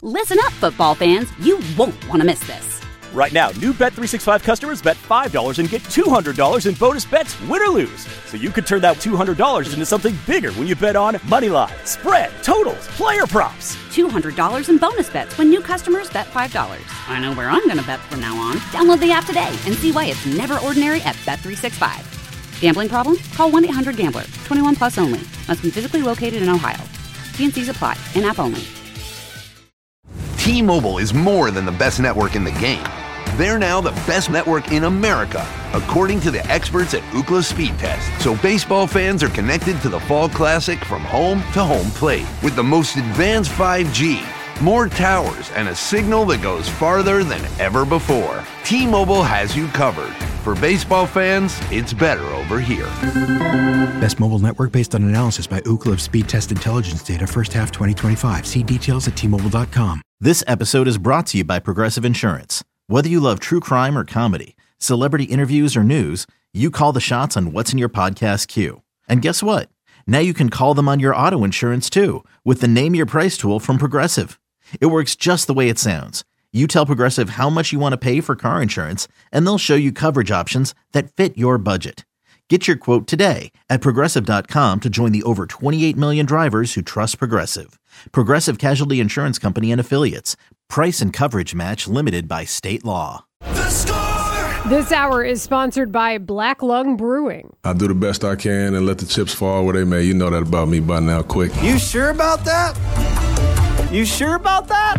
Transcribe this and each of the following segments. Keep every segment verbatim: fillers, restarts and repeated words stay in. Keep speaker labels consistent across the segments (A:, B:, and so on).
A: Listen up, football fans. You won't want to miss this.
B: Right now, new Bet three sixty-five customers bet five dollars and get two hundred dollars in bonus bets, win or lose. So you could turn that two hundred dollars into something bigger when you bet on money line, spread, totals, player props.
A: two hundred dollars in bonus bets when new customers bet five dollars. I know where I'm going to bet from now on. Download the app today and see why it's never ordinary at Bet three sixty-five. Gambling problem? Call one eight hundred gambler. twenty-one plus only. Must be physically located in Ohio. T and C's apply. In-app only.
C: T-Mobile is more than the best network in the game. They're now the best network in America, according to the experts at Ookla Speed Test. So baseball fans are connected to the Fall Classic from home to home plate with the most advanced five G, more towers, and a signal that goes farther than ever before. T-Mobile has you covered. For baseball fans, it's better over here.
D: Best mobile network based on analysis by Ookla of Speed Test Intelligence data first half twenty twenty-five. See details at T Mobile dot com.
E: This episode is brought to you by Progressive Insurance. Whether you love true crime or comedy, celebrity interviews or news, you call the shots on what's in your podcast queue. And guess what? Now you can call them on your auto insurance too with the Name Your Price tool from Progressive. It works just the way it sounds. You tell Progressive how much you want to pay for car insurance, and they'll show you coverage options that fit your budget. Get your quote today at Progressive dot com to join the over twenty-eight million drivers who trust Progressive. Progressive Casualty Insurance Company and Affiliates. Price and coverage match limited by state law.
F: The Score!
G: This hour is sponsored by Black Lung Brewing.
H: I do the best I can and let the chips fall where they may. You know that about me by now, quick.
F: You sure about that? You sure about that?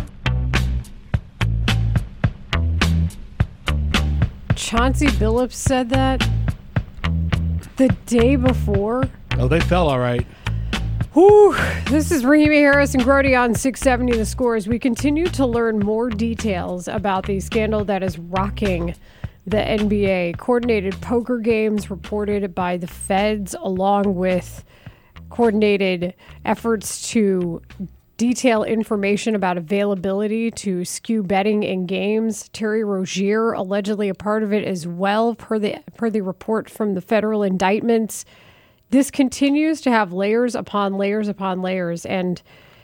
G: Chauncey Billups said that the day before.
I: Oh, they fell all right.
G: Whew. This is Rahimi Harris and Grody on six seventy The Score as we continue to learn more details about the scandal that is rocking the N B A. Coordinated poker games reported by the feds, along with coordinated efforts to detail information about availability to skew betting in games. Terry Rozier allegedly a part of it as well, per the per the report from the federal indictments. This continues to have layers upon layers upon layers, and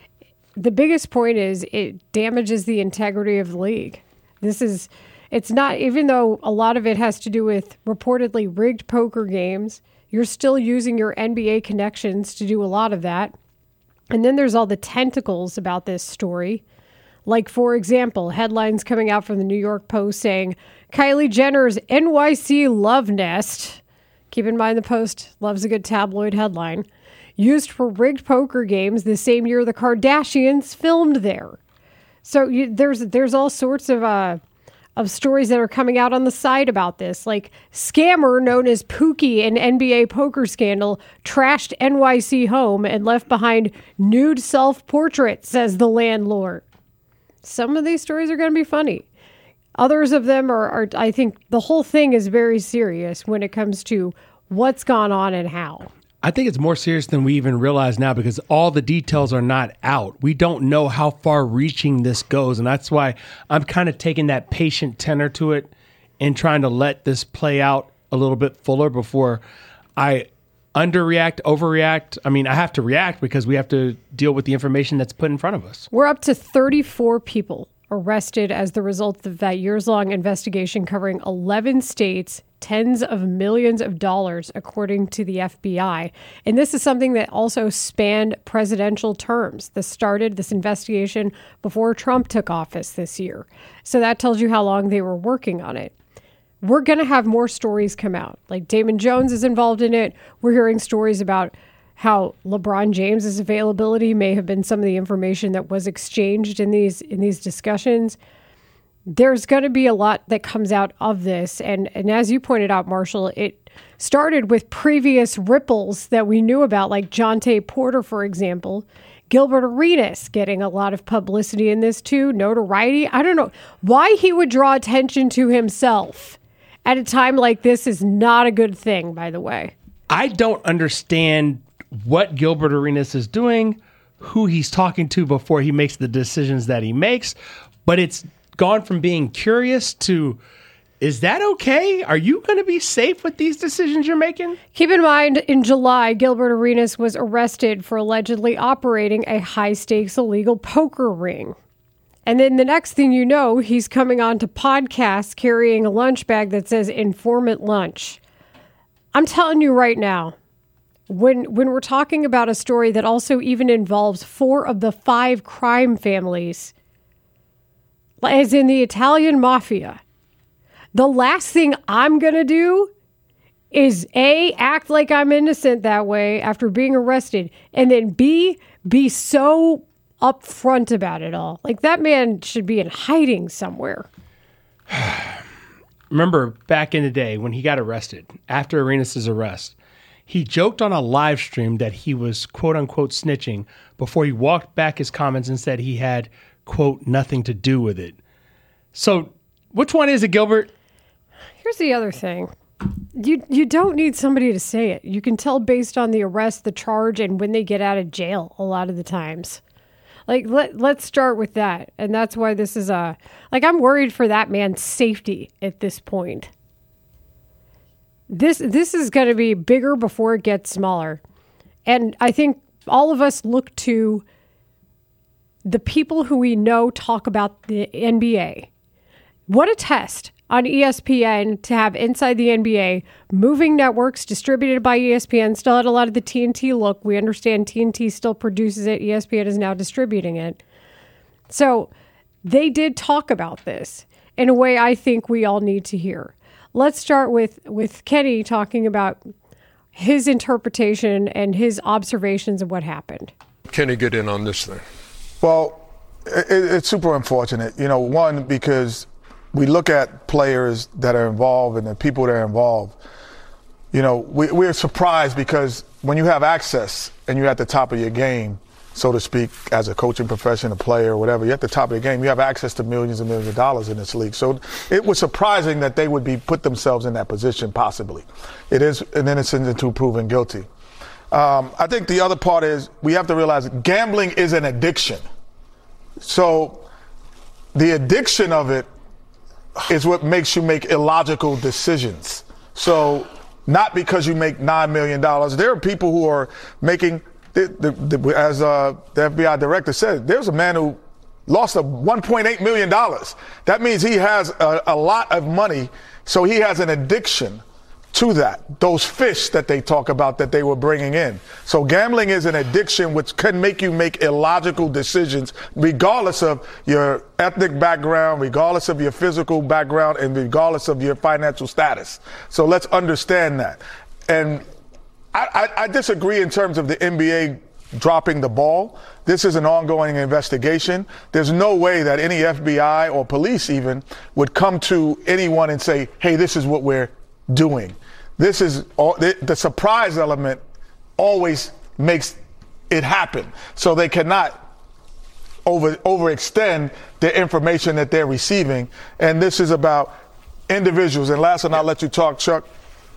G: the biggest point is it damages the integrity of the league. This is, it's not, even though a lot of it has to do with reportedly rigged poker games, you're still using your N B A connections to do a lot of that. And then there's all the tentacles about this story. Like, for example, headlines coming out from the New York Post saying, Kylie Jenner's N Y C love nest, keep in mind the Post loves a good tabloid headline, used for rigged poker games the same year the Kardashians filmed there. So you, there's there's all sorts of uh, of stories that are coming out on the site about this. Like, scammer known as Pookie in N B A poker scandal trashed N Y C home and left behind nude self-portrait, says the landlord. Some of these stories are going to be funny. Others of them are, are, I think the whole thing is very serious when it comes to what's gone on and how.
I: I think it's more serious than we even realize now because all the details are not out. We don't know how far reaching this goes. And that's why I'm kind of taking that patient tenor to it and trying to let this play out a little bit fuller before I underreact, overreact. I mean, I have to react because we have to deal with the information that's put in front of us.
G: We're up to thirty-four people arrested as the result of that years-long investigation covering eleven states, tens of millions of dollars, according to the F B I. And this is something that also spanned presidential terms. This started, this investigation, before Trump took office this year. So that tells you how long they were working on it. We're going to have more stories come out. Like, Damon Jones is involved in it. We're hearing stories about how LeBron James's availability may have been some of the information that was exchanged in these in these discussions. There's going to be a lot that comes out of this. And, and as you pointed out, Marshall, it started with previous ripples that we knew about, like Jonte Porter, for example. Gilbert Arenas getting a lot of publicity in this too, notoriety. I don't know why he would draw attention to himself at a time like this is not a good thing, by the way.
I: I don't understand what Gilbert Arenas is doing, who he's talking to before he makes the decisions that he makes, but it's gone from being curious to, is that okay? Are you going to be safe with these decisions you're making?
G: Keep in mind, in July, Gilbert Arenas was arrested for allegedly operating a high-stakes illegal poker ring. And then the next thing you know, he's coming on to podcasts carrying a lunch bag that says informant lunch. I'm telling you right now, when when we're talking about a story that also even involves four of the five crime families, as in the Italian mafia, the last thing I'm going to do is A, act like I'm innocent that way after being arrested, and then B, be so upfront about it all. Like, that man should be in hiding somewhere.
I: Remember back in the day when he got arrested, after Arenas' arrest, he joked on a live stream that he was quote unquote snitching before he walked back his comments and said he had quote nothing to do with it. So which one is it, Gilbert?
G: Here's the other thing. You you don't need somebody to say it. You can tell based on the arrest, the charge, and when they get out of jail a lot of the times. Like, let, let's start with that. And that's why this is a... Like, I'm worried for that man's safety at this point. This, this is going to be bigger before it gets smaller. And I think all of us look to the people who we know talk about the N B A. What a test on E S P N to have Inside the N B A, moving networks distributed by E S P N, still had a lot of the T N T look. We understand T N T still produces it. E S P N is now distributing it. So they did talk about this in a way I think we all need to hear. Let's start with, with Kenny talking about his interpretation and his observations of what happened.
J: Kenny, get in on this thing.
K: Well, it, it's super unfortunate. You know, one, because we look at players that are involved and the people that are involved. You know, we, we're surprised because when you have access and you're at the top of your game, so to speak, as a coaching profession, a player, or whatever, you're at the top of your game, you have access to millions and millions of dollars in this league. So it was surprising that they would be put themselves in that position, possibly. It is an innocent until proven guilty. Um, I think the other part is we have to realize gambling is an addiction. So the addiction of it is what makes you make illogical decisions. So not because you make nine million dollars. There are people who are making, the, the, the, as uh, the F B I director said, there's a man who lost a one point eight million dollars. That means he has a, a lot of money, so he has an addiction to that, those fish that they talk about that they were bringing in. So gambling is an addiction which can make you make illogical decisions regardless of your ethnic background, regardless of your physical background, and regardless of your financial status. So let's understand that. And I, I, I disagree in terms of the N B A dropping the ball. This is an ongoing investigation. There's no way that any F B I or police even would come to anyone and say, hey, this is what we're doing. This is all, the, the surprise element always makes it happen. So they cannot over overextend the information that they're receiving. And this is about individuals. And last, and I'll let you talk, Chuck.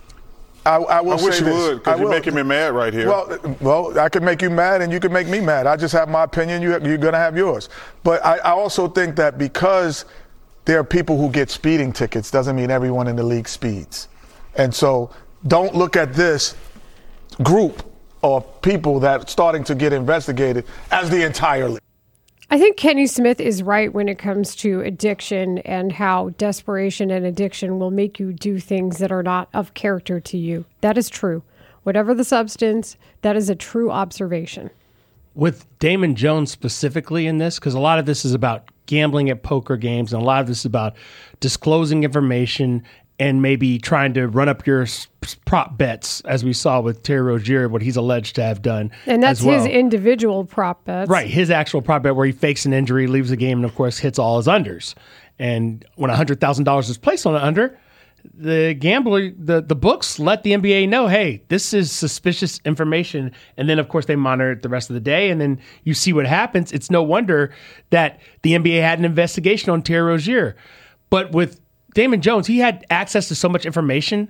K: I, I will
J: I wish
K: say
J: you
K: this.
J: would, because you're making me mad right here.
K: Well, well, I can make you mad, and you can make me mad. I just have my opinion. You, you're going to have yours. But I, I also think that because there are people who get speeding tickets doesn't mean everyone in the league speeds. And so don't look at this group of people that's starting to get investigated as the entire league.
G: I think Kenny Smith is right when it comes to addiction and how desperation and addiction will make you do things that are not of character to you. That is true. Whatever the substance, that is a true observation.
I: With Damon Jones specifically in this, because a lot of this is about gambling at poker games, and a lot of this is about disclosing information and maybe trying to run up your prop bets, as we saw with Terry Rozier, what he's alleged to have done.
G: And that's
I: as well.
G: His individual prop bets.
I: Right, his actual prop bet where he fakes an injury, leaves the game, and of course hits all his unders. And when one hundred thousand dollars is placed on an under, the gambler, the, the books let the N B A know, hey, this is suspicious information. And then, of course, they monitor it the rest of the day, and then you see what happens. It's no wonder that the N B A had an investigation on Terry Rozier. But with Damon Jones, he had access to so much information,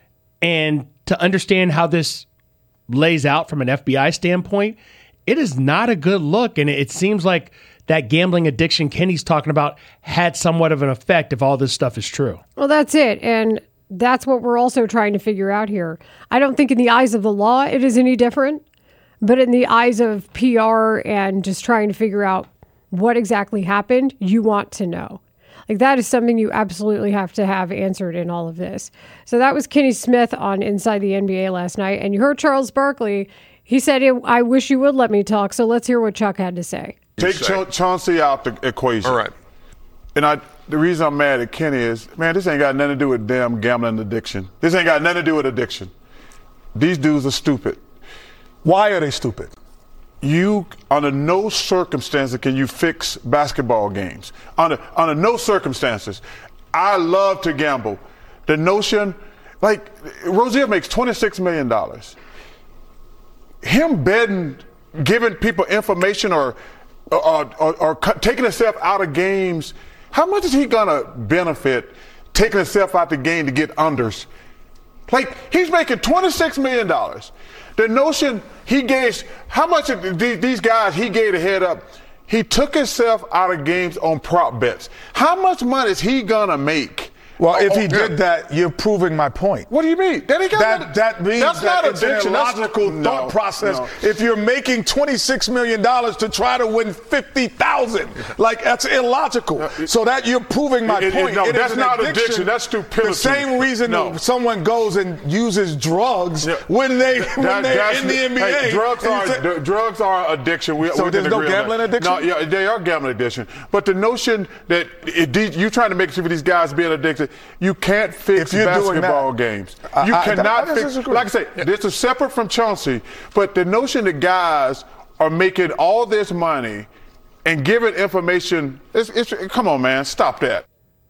I: and to understand how this lays out from an F B I standpoint, it is not a good look. And it seems like that gambling addiction Kenny's talking about had somewhat of an effect if all this stuff is true.
G: Well, that's it. And that's what we're also trying to figure out here. I don't think in the eyes of the law it is any different, but in the eyes of P R and just trying to figure out what exactly happened, you want to know. Like, that is something you absolutely have to have answered in all of this. So that was Kenny Smith on Inside the N B A last night. And you heard Charles Barkley. He said, I wish you would let me talk. So let's hear what Chuck had to say.
J: Take Cha- Chauncey out the equation. All right. And I, the reason I'm mad at Kenny is, man, this ain't got nothing to do with damn gambling addiction. This ain't got nothing to do with addiction. These dudes are stupid.
K: Why are they stupid?
J: You, under no circumstances can you fix basketball games. Under, under no circumstances. I love to gamble. The notion, like, Rozier makes twenty-six million dollars. Him betting, giving people information or, or, or, or taking himself out of games, how much is he going to benefit taking himself out the game to get unders? Like, he's making twenty-six million dollars. The notion he gave, how much of these guys he gave a head up, he took himself out of games on prop bets. How much money is he going to make?
K: Well, if he did that, you're proving my point.
J: What do you mean? That, got
K: that,
J: nothing,
K: that means
J: that's
K: that
J: not
K: it's
J: addiction.
K: an illogical
J: that's,
K: thought
J: no,
K: process.
J: No.
K: If you're making twenty-six million dollars to try to win fifty thousand dollars, like, that's illogical. No, it, so that you're proving my
J: it,
K: point.
J: It, no,
K: it
J: that's not
K: addiction.
J: addiction. That's stupidity.
K: The same reason
J: no.
K: someone goes and uses drugs yeah. when, they, when
J: that,
K: they're in the N B A.
J: Hey, drugs, are, say, drugs are addiction. We,
K: so
J: we
K: there's no gambling addiction?
J: No, yeah, they are gambling addiction. But the notion that it, you're trying to make sure these guys being addicted, you can't fix basketball games. You
K: I,
J: cannot
K: I, I
J: fix. Like I say, this is separate from Chauncey, but the notion that guys are making all this money and giving information, it's, it's, come on, man, stop that.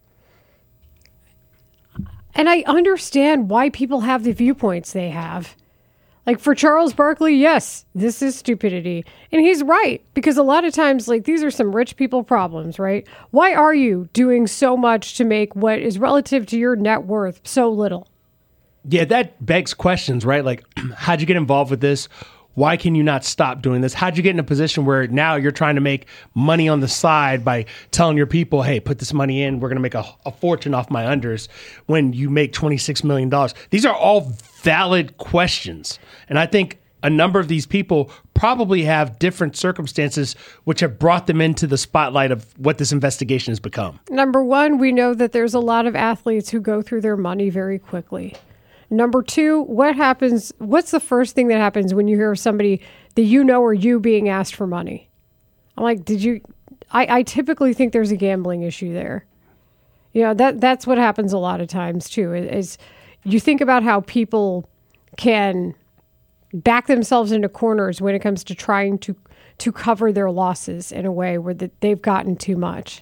G: And I understand why people have the viewpoints they have. Like, for Charles Barkley, yes, this is stupidity. And he's right, because a lot of times, like, these are some rich people problems, right? Why are you doing so much to make what is relative to your net worth so little?
I: Yeah, that begs questions, right? Like, how'd you get involved with this? Why can you not stop doing this? How'd you get in a position where now you're trying to make money on the side by telling your people, hey, put this money in, we're going to make a, a fortune off my unders when you make twenty-six million dollars? These are all valid questions. And I think a number of these people probably have different circumstances which have brought them into the spotlight of what this investigation has become.
G: Number one, we know that there's a lot of athletes who go through their money very quickly. Number two, what happens? What's the first thing that happens when you hear of somebody that you know or you being asked for money? I'm like, did you? I, I typically think there's a gambling issue there. You know, that that's what happens a lot of times too. Is you think about how people can back themselves into corners when it comes to trying to to cover their losses in a way where that they've gotten too much.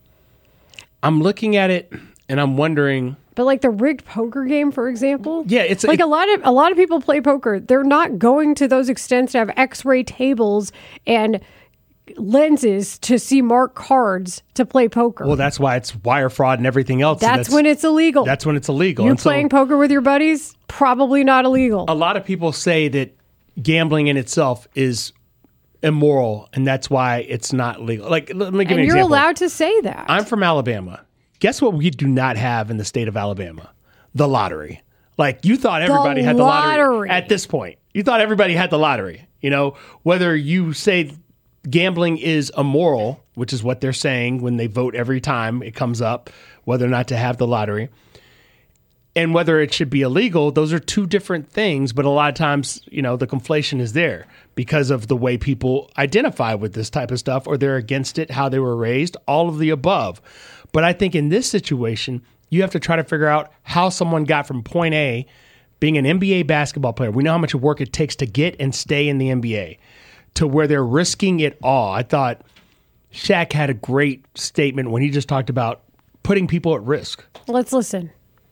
I: I'm looking at it and I'm wondering.
G: But like the rigged poker game, for example,
I: yeah, it's
G: like
I: it,
G: a lot of a lot of people play poker. They're not going to those extents to have X-ray tables and lenses to see marked cards to play poker.
I: Well, that's why it's wire fraud and everything else.
G: That's, that's when it's illegal.
I: That's when it's illegal.
G: You
I: and
G: playing
I: so,
G: poker with your buddies? Probably not illegal.
I: A lot of people say that gambling in itself is immoral, and that's why it's not legal. Like, let me give
G: and
I: you an
G: you're
I: example.
G: allowed to say that.
I: I'm from Alabama. Guess what we do not have in the state of Alabama? The lottery. Like, you thought everybody
G: the
I: had the
G: lottery.
I: lottery at this point. You thought everybody had the lottery. You know, whether you say gambling is immoral, which is what they're saying when they vote every time it comes up, whether or not to have the lottery, and whether it should be illegal, those are two different things. But a lot of times, you know, the conflation is there because of the way people identify with this type of stuff, or they're against it, how they were raised, all of the above. But I think in this situation, you have to try to figure out how someone got from point A, being an N B A basketball player. We know how much work it takes to get and stay in the N B A, to where they're risking it all. I thought Shaq had a great statement when he just talked about putting people at risk.
G: Let's listen.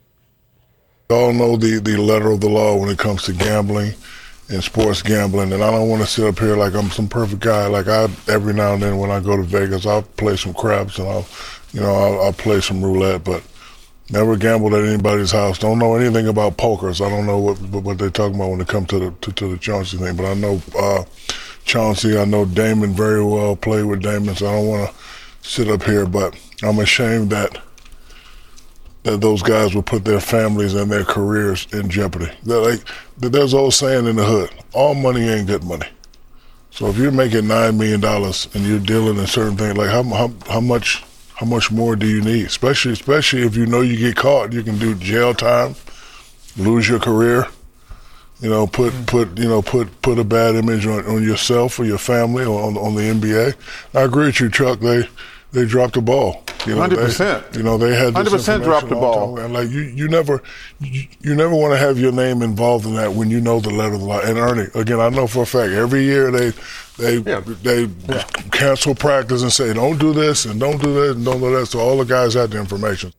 H: We all know the, the letter of the law when it comes to gambling and sports gambling, and I don't want to sit up here like I'm some perfect guy. Like, I every now and then when I go to Vegas, I'll play some craps and I'll, you know, I'll, I'll play some roulette, but never gambled at anybody's house. Don't know anything about poker, so I don't know what what they're talking about when it comes to the to, to the Chauncey thing. But I know uh, Chauncey, I know Damon very well. Played with Damon, so I don't want to sit up here, but I'm ashamed that that those guys would put their families and their careers in jeopardy. They're like, there's an old saying in the hood: all money ain't good money. So if you're making nine million dollars and you're dealing in certain things, like how how how much how much more do you need? Especially especially if you know you get caught, you can do jail time, lose your career. You know, put put you know put put a bad image on, on yourself or your family or on on the N B A. I agree with you, Chuck. They they dropped the ball. You know,
J: Hundred percent.
H: You know, they had this
J: hundred percent dropped the ball.
H: And like you, you never, you, you never want to have your name involved in that when you know the letter of the law. And Ernie, again, I know for a fact every year they they yeah. they yeah. cancel practice and say don't do this and don't do that and don't do that. So all the guys had the information.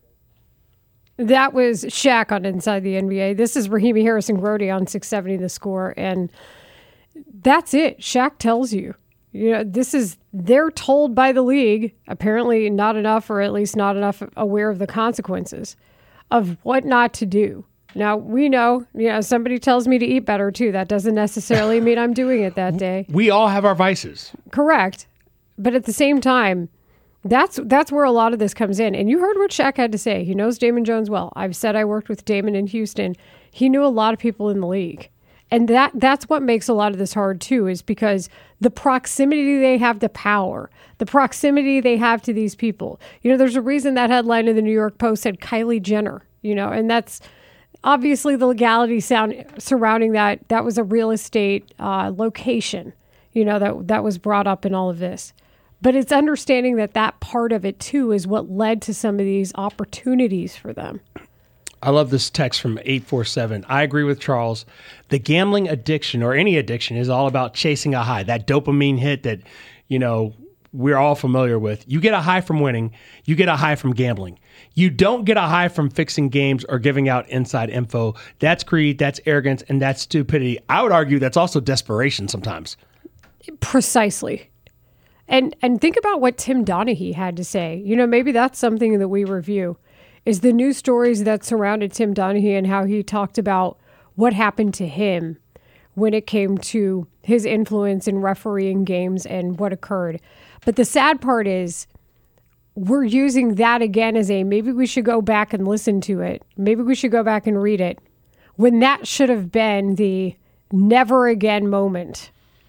G: That was Shaq on Inside the N B A. This is Rahimi Harrison-Grody on six seventy The Score, and that's it. Shaq tells you. You know, this is, they're told by the league, apparently not enough, or at least not enough aware of the consequences of what not to do. Now, we know, you know, somebody tells me to eat better too. That doesn't necessarily mean I'm doing it that day.
I: We all have our vices.
G: Correct. But at the same time, that's that's where a lot of this comes in. And you heard what Shaq had to say. He knows Damon Jones well. I've said I worked with Damon in Houston. He knew a lot of people in the league. And that that's what makes a lot of this hard, too, is because the proximity they have to power, the proximity they have to these people. You know, there's a reason that headline in the New York Post said Kylie Jenner, you know, and that's obviously the legality sound surrounding that. That was a real estate uh, location, you know, that that was brought up in all of this. But it's understanding that that part of it, too, is what led to some of these opportunities for them.
I: I love this text from eight four seven. I agree with Charles. The gambling addiction, or any addiction, is all about chasing a high. That dopamine hit that, you know, we're all familiar with. You get a high from winning. You get a high from gambling. You don't get a high from fixing games or giving out inside info. That's greed, that's arrogance, and that's stupidity. I would argue that's also desperation sometimes.
G: Precisely. And and think about what Tim Donaghy had to say. You know, maybe that's something that we review. Is the news stories that surrounded Tim Donaghy and how he talked about what happened to him when it came to his influence in refereeing games and what occurred. But the sad part is we're using that again as a maybe we should go back and listen to it. Maybe we should go back and read it when that should have been the never again moment.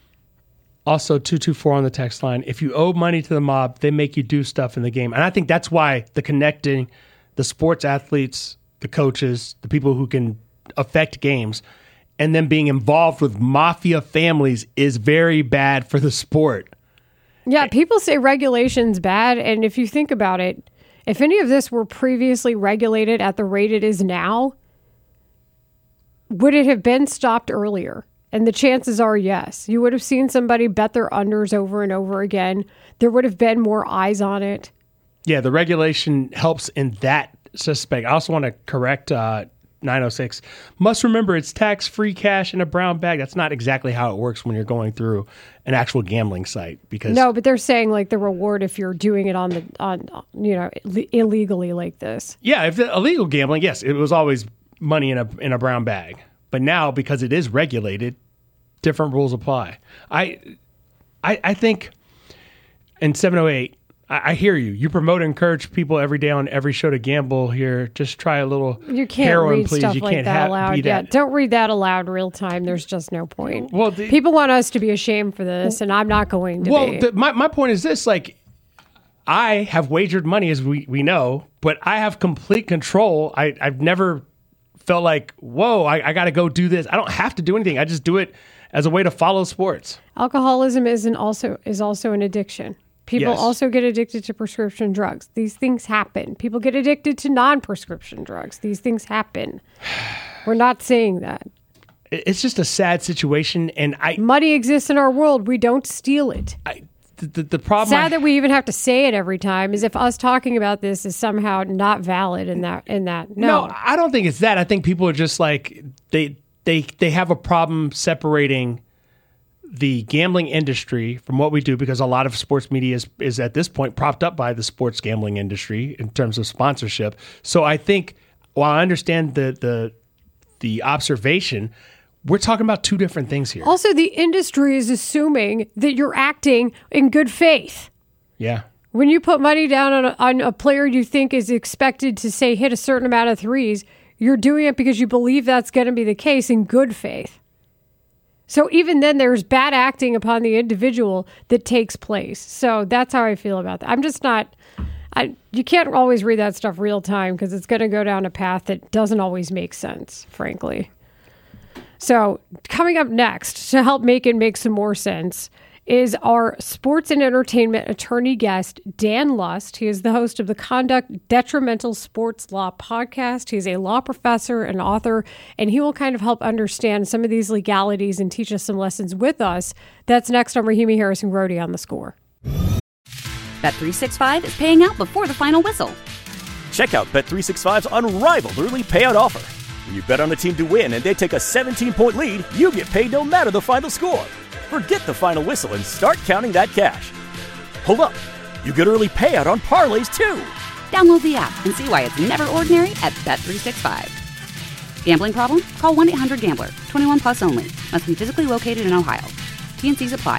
I: Also, two two four on the text line. If you owe money to the mob, they make you do stuff in the game. And I think that's why the connecting the sports athletes, the coaches, the people who can affect games, and then being involved with mafia families is very bad for the sport.
G: Yeah, people say regulation's bad, and if you think about it, if any of this were previously regulated at the rate it is now, would it have been stopped earlier? And the chances are yes. You would have seen somebody bet their unders over and over again. There would have been more eyes on it.
I: Yeah, the regulation helps in that suspect. I also want to correct uh, nine oh six. Must remember it's tax-free cash in a brown bag. That's not exactly how it works when you're going through an actual gambling site. Because
G: no, but they're saying like the reward if you're doing it on the on you know illegally like this.
I: Yeah, if the illegal gambling, yes, it was always money in a in a brown bag. But now because it is regulated, different rules apply. I I, I think in seven oh eight. I hear you. You promote and encourage people every day on every show to gamble here. Just try a little
G: you can't
I: heroin,
G: read
I: please.
G: Stuff
I: you
G: like
I: can't
G: that
I: have,
G: aloud.
I: be
G: Yeah,
I: that.
G: don't read that aloud real time. There's just no point.
I: Well, the,
G: people want us to be ashamed for this, and I'm not going to
I: well,
G: be.
I: Well, my, my point is this. Like, I have wagered money, as we, we know, but I have complete control. I, I've never felt like, whoa, I, I got to go do this. I don't have to do anything. I just do it as a way to follow sports.
G: Alcoholism isn't also is also an addiction. People
I: yes.
G: also get addicted to prescription drugs. These things happen. People get addicted to non-prescription drugs. These things happen. We're not saying that.
I: It's just a sad situation, and I
G: money exists in our world. We don't steal it.
I: I, the, the, the problem.
G: Sad
I: I,
G: that we even have to say it every time. Is if us talking about this is somehow not valid in that in that. No,
I: no, I don't think it's that. I think people are just like they they they have a problem separating the gambling industry from what we do, because a lot of sports media is, is at this point propped up by the sports gambling industry in terms of sponsorship. So I think while I understand the the the observation, we're talking about two different things here.
G: Also, the industry is assuming that you're acting in good faith.
I: Yeah.
G: When you put money down on a, on a player you think is expected to, say, hit a certain amount of threes, you're doing it because you believe that's going to be the case in good faith. So even then, there's bad acting upon the individual that takes place. So that's how I feel about that. I'm just not, I, you can't always read that stuff real time because it's going to go down a path that doesn't always make sense, frankly. So coming up next to help make it make some more sense is our sports and entertainment attorney guest, Dan Lust. He is the host of the Conduct Detrimental Sports Law podcast. He's a law professor and author, and he will kind of help understand some of these legalities and teach us some lessons with us. That's next on Rahimi Harrison Grody on The Score.
A: Bet three sixty-five is paying out before the final whistle.
B: Check out Bet three sixty-five's unrivaled early payout offer. When you bet on a team to win and they take a seventeen-point lead, you get paid no matter the final score. Forget the final whistle and start counting that cash. Hold up. You get early payout on parlays, too.
A: Download the app and see why it's never ordinary at Bet three sixty-five. Gambling problem? Call one eight hundred gambler. twenty-one plus only. Must be physically located in Ohio. T N Cs apply.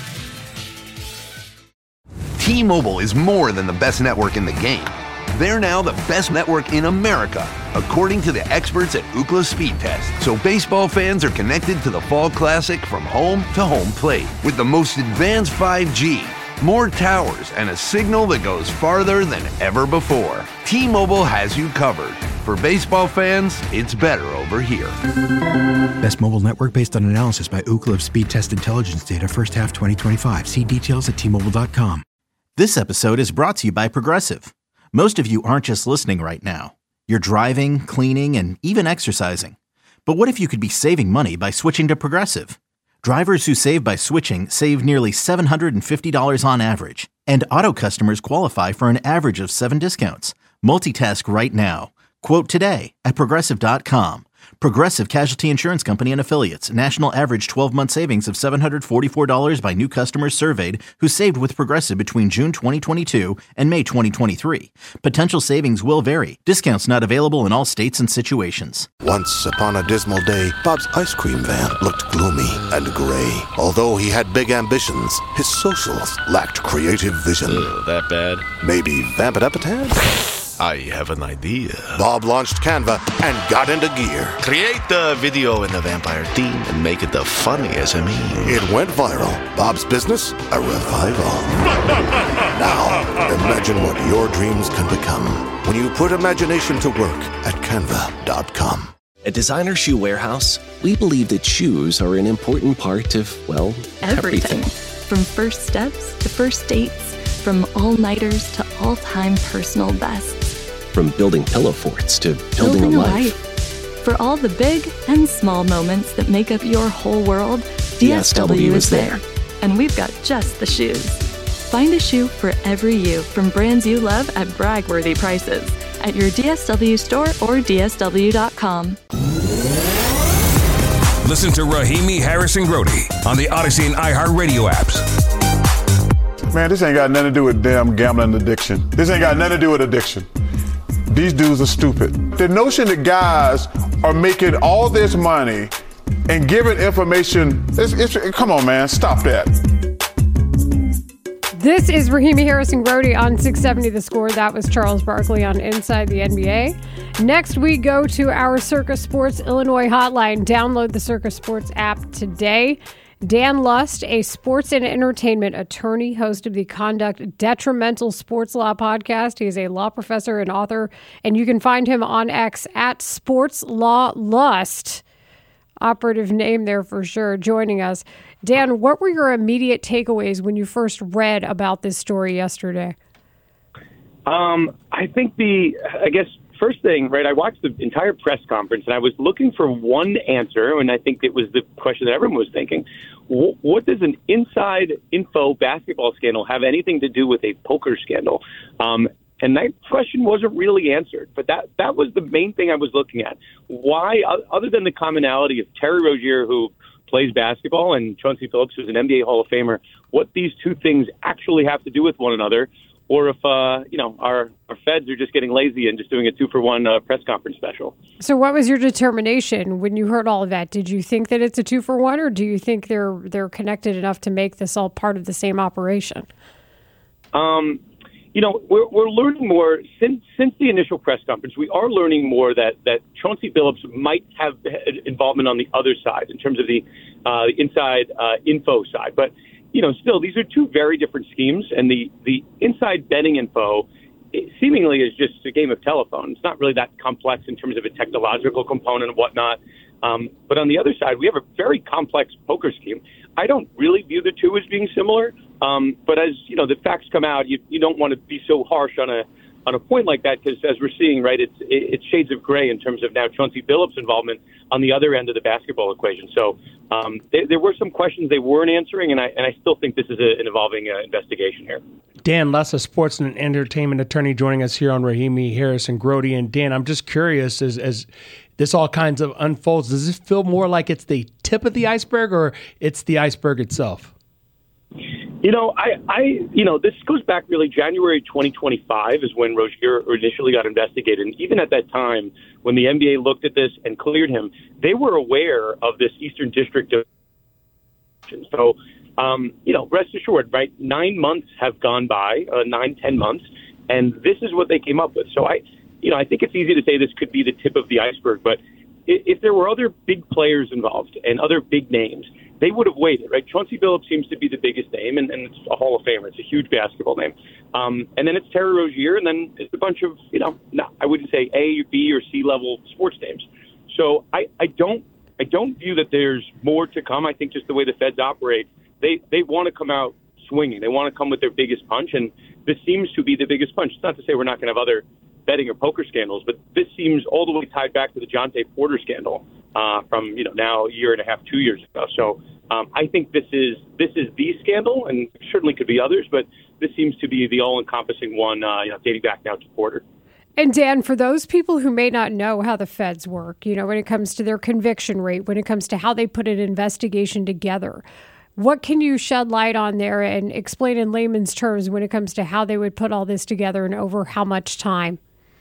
C: T-Mobile is more than the best network in the game. They're now the best network in America, according to the experts at Ookla Speed Test. So baseball fans are connected to the Fall Classic from home to home plate with the most advanced five G, more towers, and a signal that goes farther than ever before. T-Mobile has you covered. For baseball fans, it's better over here.
D: Best mobile network based on analysis by Ookla of Speed Test Intelligence data first half twenty twenty-five. See details at T Mobile dot com.
E: This episode is brought to you by Progressive. Most of you aren't just listening right now. You're driving, cleaning, and even exercising. But what if you could be saving money by switching to Progressive? Drivers who save by switching save nearly seven hundred fifty dollars on average. And auto customers qualify for an average of seven discounts. Multitask right now. Quote today at Progressive dot com. Progressive Casualty Insurance Company and Affiliates. National average twelve-month savings of seven hundred forty-four dollars by new customers surveyed who saved with Progressive between June twenty twenty-two and May twenty twenty-three. Potential savings will vary. Discounts not available in all states and situations.
L: Once upon a dismal day, Bob's ice cream van looked gloomy and gray. Although he had big ambitions, his socials lacked creative vision.
M: Ugh, that bad?
L: Maybe vamp it up a tad?
M: I have an idea.
L: Bob launched Canva and got into gear.
M: Create the video in the vampire theme and make it the funniest of me.
L: It went viral. Bob's business, a revival. Now, imagine what your dreams can become when you put imagination to work at canva dot com.
N: At Designer Shoe Warehouse, we believe that shoes are an important part of, well, everything.
O: everything. From first steps to first dates, from all-nighters to all-time personal bests.
N: From building pillow forts to building,
O: building
N: a,
O: a
N: life.
O: life. For all the big and small moments that make up your whole world, D S W, D S W is there. And we've got just the shoes. Find a shoe for every you from brands you love at brag-worthy prices at your D S W store or D S W dot com.
P: Listen to Rahimi Harrison Grody on the Odyssey and iHeartRadio apps.
J: Man, this ain't got nothing to do with damn gambling addiction. This ain't got nothing to do with addiction. These dudes are stupid. The notion that guys are making all this money and giving information, it's, it's, come on, man, stop that.
G: This is Rahimi Harrison Grody on six seventy The Score. That was Charles Barkley on Inside the N B A. Next, we go to our Circa Sports Illinois hotline. Download the Circa Sports app today. Dan Lust, a sports and entertainment attorney, host of the Conduct Detrimental Sports Law podcast. He is a law professor and author, and you can find him on X at Sports Law Lust. Operative name there for sure, joining us. Dan, what were your immediate takeaways when you first read about this story yesterday?
Q: Um, I think the, I guess, first thing, right, I watched the entire press conference, and I was looking for one answer, and I think it was the question that everyone was thinking. What does an inside info basketball scandal have anything to do with a poker scandal? Um, and that question wasn't really answered, but that, that was the main thing I was looking at. Why, other than the commonality of Terry Rozier, who plays basketball, and Chauncey Phillips, who's an N B A Hall of Famer, what these two things actually have to do with one another, or if, uh, you know, our, our feds are just getting lazy and just doing a two-for-one uh, press conference special.
G: So what was your determination when you heard all of that? Did you think that it's a two-for-one, or do you think they're they're connected enough to make this all part of the same operation?
Q: Um, you know, we're, we're learning more since since the initial press conference. We are learning more that, that Chauncey Billups might have involvement on the other side in terms of the uh, inside uh, info side. But, you know, still, these are two very different schemes. And the, the inside betting info it seemingly is just a game of telephone. It's not really that complex in terms of a technological component and whatnot. Um, but on the other side, we have a very complex poker scheme. I don't really view the two as being similar. Um, but as you know, the facts come out, you, you don't want to be so harsh on a on a point like that because, as we're seeing, right, it's it's shades of gray in terms of now Chauncey Billups' involvement on the other end of the basketball equation. So um, there, there were some questions they weren't answering, and I and I still think this is a, an evolving uh, investigation here.
I: Dan Lessa, sports and entertainment attorney, joining us here on Rahimi Harris and Grote. And Dan, I'm just curious as as this all kinds of unfolds, does it feel more like it's the tip of the iceberg or it's the iceberg itself?
Q: You know, I, I, you know, this goes back really January twenty twenty-five is when Rozier initially got investigated. And even at that time, when the N B A looked at this and cleared him, they were aware of this Eastern District of. So, um, you know, rest assured, right? Nine months have gone by, uh, nine, ten months, and this is what they came up with. So I, you know, I think it's easy to say this could be the tip of the iceberg, but if, if there were other big players involved and other big names, they would have waited, right? Chauncey Billups seems to be the biggest name, and, and it's a Hall of Famer. It's a huge basketball name. Um, and then it's Terry Rozier, and then it's a bunch of, you know, no, I wouldn't say A, B, or C level sports names. So I, I don't I don't view that there's more to come. I think just the way the Feds operate, they, they want to come out swinging. They want to come with their biggest punch, and this seems to be the biggest punch. It's not to say we're not going to have other betting or poker scandals, but this seems all the way tied back to the Jonte Porter scandal uh, from, you know, now a year and a half, two years ago. So um, I think this is this is the scandal, and certainly could be others, but this seems to be the all-encompassing one, uh, you know, dating back now to Porter.
G: And Dan, for those people who may not know how the Feds work, you know, when it comes to their conviction rate, when it comes to how they put an investigation together, what can you shed light on there and explain in layman's terms when it comes to how they would put all this together and over how much time?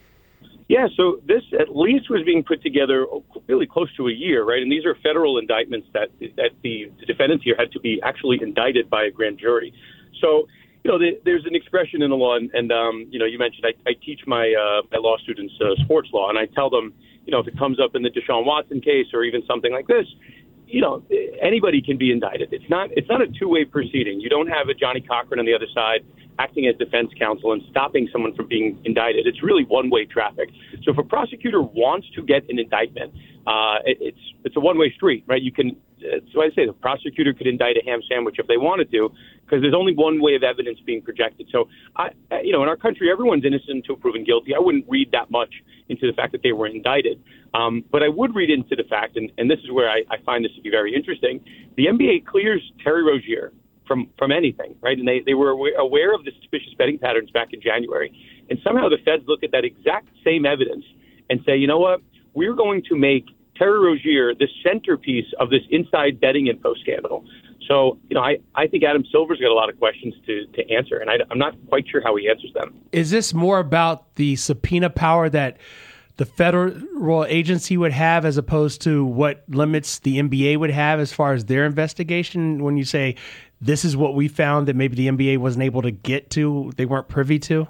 Q: Yeah, so this at least was being put together really close to a year, right? And these are federal indictments that that the, the defendants here had to be actually indicted by a grand jury. So, you know, the, there's an expression in the law, and, and um, you know, you mentioned I, I teach my uh, my law students uh, sports law, and I tell them, you know, if it comes up in the Deshaun Watson case or even something like this, you know, anybody can be indicted. It's not it's not a two-way proceeding. You don't have a Johnny Cochran on the other side acting as defense counsel and stopping someone from being indicted. It's really one-way traffic. So if a prosecutor wants to get an indictment, uh, it, it's it's a one-way street, right? You can. So I say the prosecutor could indict a ham sandwich if they wanted to, because there's only one way of evidence being projected. So, I, you know, in our country, everyone's innocent until proven guilty. I wouldn't read that much into the fact that they were indicted. Um, but I would read into the fact, and, and this is where I, I find this to be very interesting, the N B A clears Terry Rozier from, from anything, right? And they, they were aware of the suspicious betting patterns back in January. And somehow the Feds look at that exact same evidence and say, you know what, we're going to make Terry Rozier the centerpiece of this inside betting info scandal. So, you know, I, I think Adam Silver's got a lot of questions to, to answer, and I, I'm not quite sure how he answers them.
I: Is this more about the subpoena power that the federal agency would have as opposed to what limits the N B A would have as far as their investigation? When you say this is what we found that maybe the N B A wasn't able to get to, they weren't privy to?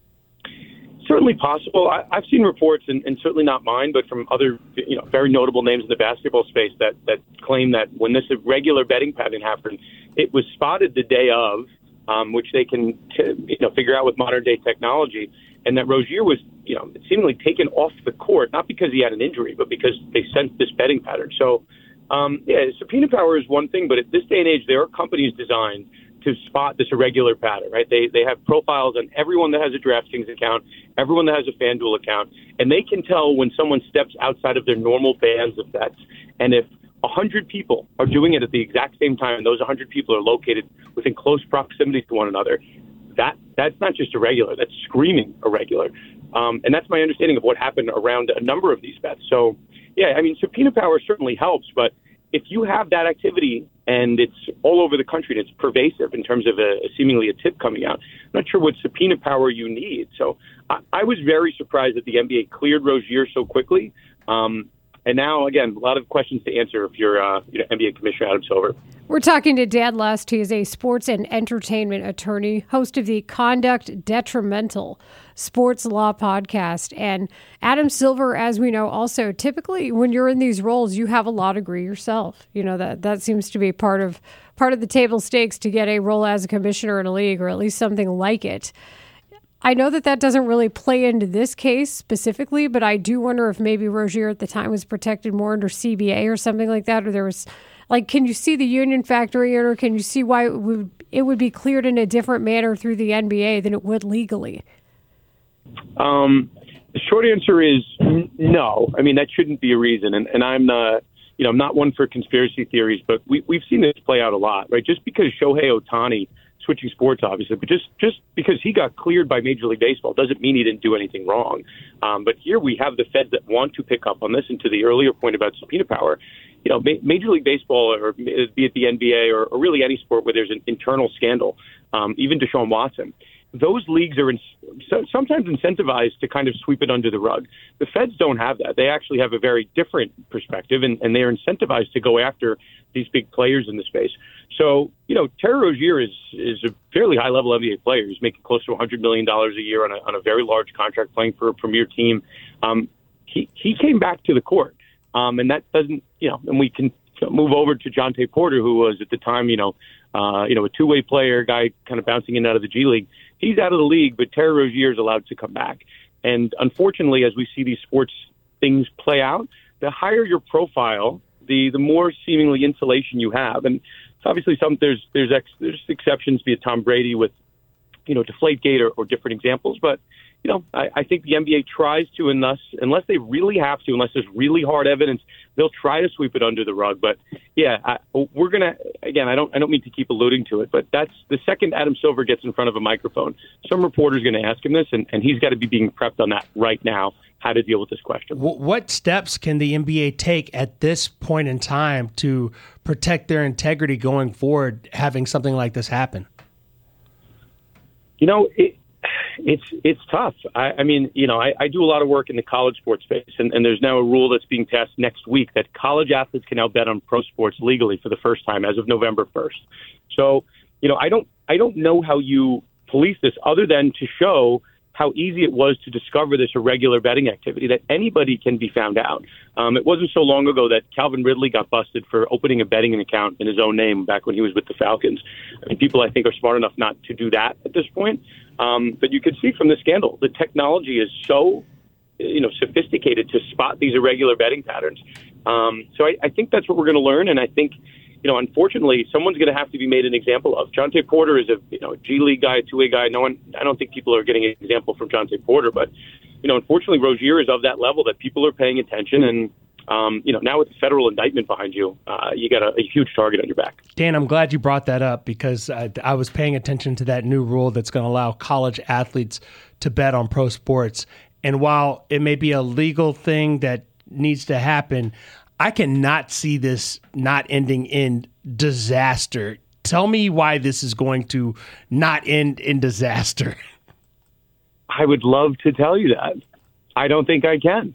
Q: Certainly possible. I, I've seen reports, and, and certainly not mine, but from other, you know, very notable names in the basketball space that, that claim that when this irregular betting pattern happened, it was spotted the day of, um, which they can, t- you know, figure out with modern day technology, and that Rozier was, you know, seemingly taken off the court, not because he had an injury, but because they sensed this betting pattern. So, um, yeah, subpoena power is one thing, but at this day and age, there are companies designed to spot this irregular pattern, right? They they have profiles on everyone that has a DraftKings account, everyone that has a FanDuel account, and they can tell when someone steps outside of their normal bands of bets. And if one hundred people are doing it at the exact same time, and those one hundred people are located within close proximity to one another, that that's not just irregular, that's screaming irregular. Um, and that's my understanding of what happened around a number of these bets. So, yeah, I mean, subpoena power certainly helps, but if you have that activity and it's all over the country and it's pervasive in terms of a, a seemingly a tip coming out, I'm not sure what subpoena power you need. So I, I was very surprised that the N B A cleared Rozier so quickly. Um, and now, again, a lot of questions to answer if you're uh, you know, N B A Commissioner Adam Silver.
G: We're talking to Dan Lust. He is a sports and entertainment attorney, host of the Conduct Detrimental Sports Law podcast. And Adam Silver, as we know, also typically when you're in these roles, you have a law degree yourself. You know, that that seems to be part of part of the table stakes to get a role as a commissioner in a league, or at least something like it. I know that that doesn't really play into this case specifically, but I do wonder if maybe Rozier at the time was protected more under C B A or something like that, or there was, like, can you see the union factory in, or can you see why it would, it would be cleared in a different manner through the N B A than it would legally?
Q: Um, the short answer is n- no. I mean, that shouldn't be a reason, and, and I'm not, you know, I'm not one for conspiracy theories, but we, we've seen this play out a lot, right? Just because Shohei Ohtani, switching sports, obviously, but just, just because he got cleared by Major League Baseball doesn't mean he didn't do anything wrong. Um, but here we have the feds that want to pick up on this. And to the earlier point about subpoena power, you know, ma- Major League Baseball, or be it the N B A, or, or really any sport where there's an internal scandal, um, even Deshaun Watson, those leagues are in, so, sometimes incentivized to kind of sweep it under the rug. The feds don't have that. They actually have a very different perspective, and, and they're incentivized to go after these big players in the space. So, you know, Terry Rozier is is a fairly high-level N B A player. He's making close to one hundred million dollars a year on a, on a very large contract, playing for a premier team. Um, he, he came back to the court, um, and that doesn't, you know, and we can move over to Jontay Porter, who was at the time, you know, uh, you know, a two-way player, guy kind of bouncing in and out of the G League. He's out of the league, but Terry Rozier is allowed to come back. And unfortunately, as we see these sports things play out, the higher your profile, the the more seemingly insulation you have. And it's obviously some there's there's ex, there's exceptions, be it Tom Brady with, you know, Deflategate or, or different examples. But, you know, I, I think the N B A tries to, unless unless they really have to, unless there's really hard evidence, they'll try to sweep it under the rug. But yeah, I, we're gonna again. I don't I don't mean to keep alluding to it, but that's the second Adam Silver gets in front of a microphone, some reporter's going to ask him this, and, and he's got to be being prepped on that right now, how to deal with this question.
I: What steps can the N B A take at this point in time to protect their integrity going forward, having something like this happen?
Q: You know, it, it's it's tough. I, I mean, you know, I, I do a lot of work in the college sports space, and, and there's now a rule that's being passed next week that college athletes can now bet on pro sports legally for the first time as of November first. So, you know, I don't I don't know how you police this other than to show how easy it was to discover this irregular betting activity, that anybody can be found out. Um, it wasn't so long ago that Calvin Ridley got busted for opening a betting account in his own name back when he was with the Falcons. I mean, people, I think, are smart enough not to do that at this point. Um, but you could see from the scandal, the technology is so, you know, sophisticated to spot these irregular betting patterns. Um, so I, I think that's what we're going to learn. And I think, you know, unfortunately, someone's going to have to be made an example of. Jontay Porter is a, you know, a G League guy, a two-way guy. No one, I don't think people are getting an example from Jontay Porter, but, you know, unfortunately, Rozier is of that level that people are paying attention. And, um, you know, now with the federal indictment behind you, uh, you got a, a huge target on your back.
I: Dan, I'm glad you brought that up, because I, I was paying attention to that new rule that's going to allow college athletes to bet on pro sports. And while it may be a legal thing that needs to happen, I cannot see this not ending in disaster. Tell me why this is going to not end in disaster.
Q: I would love to tell you that. I don't think I can.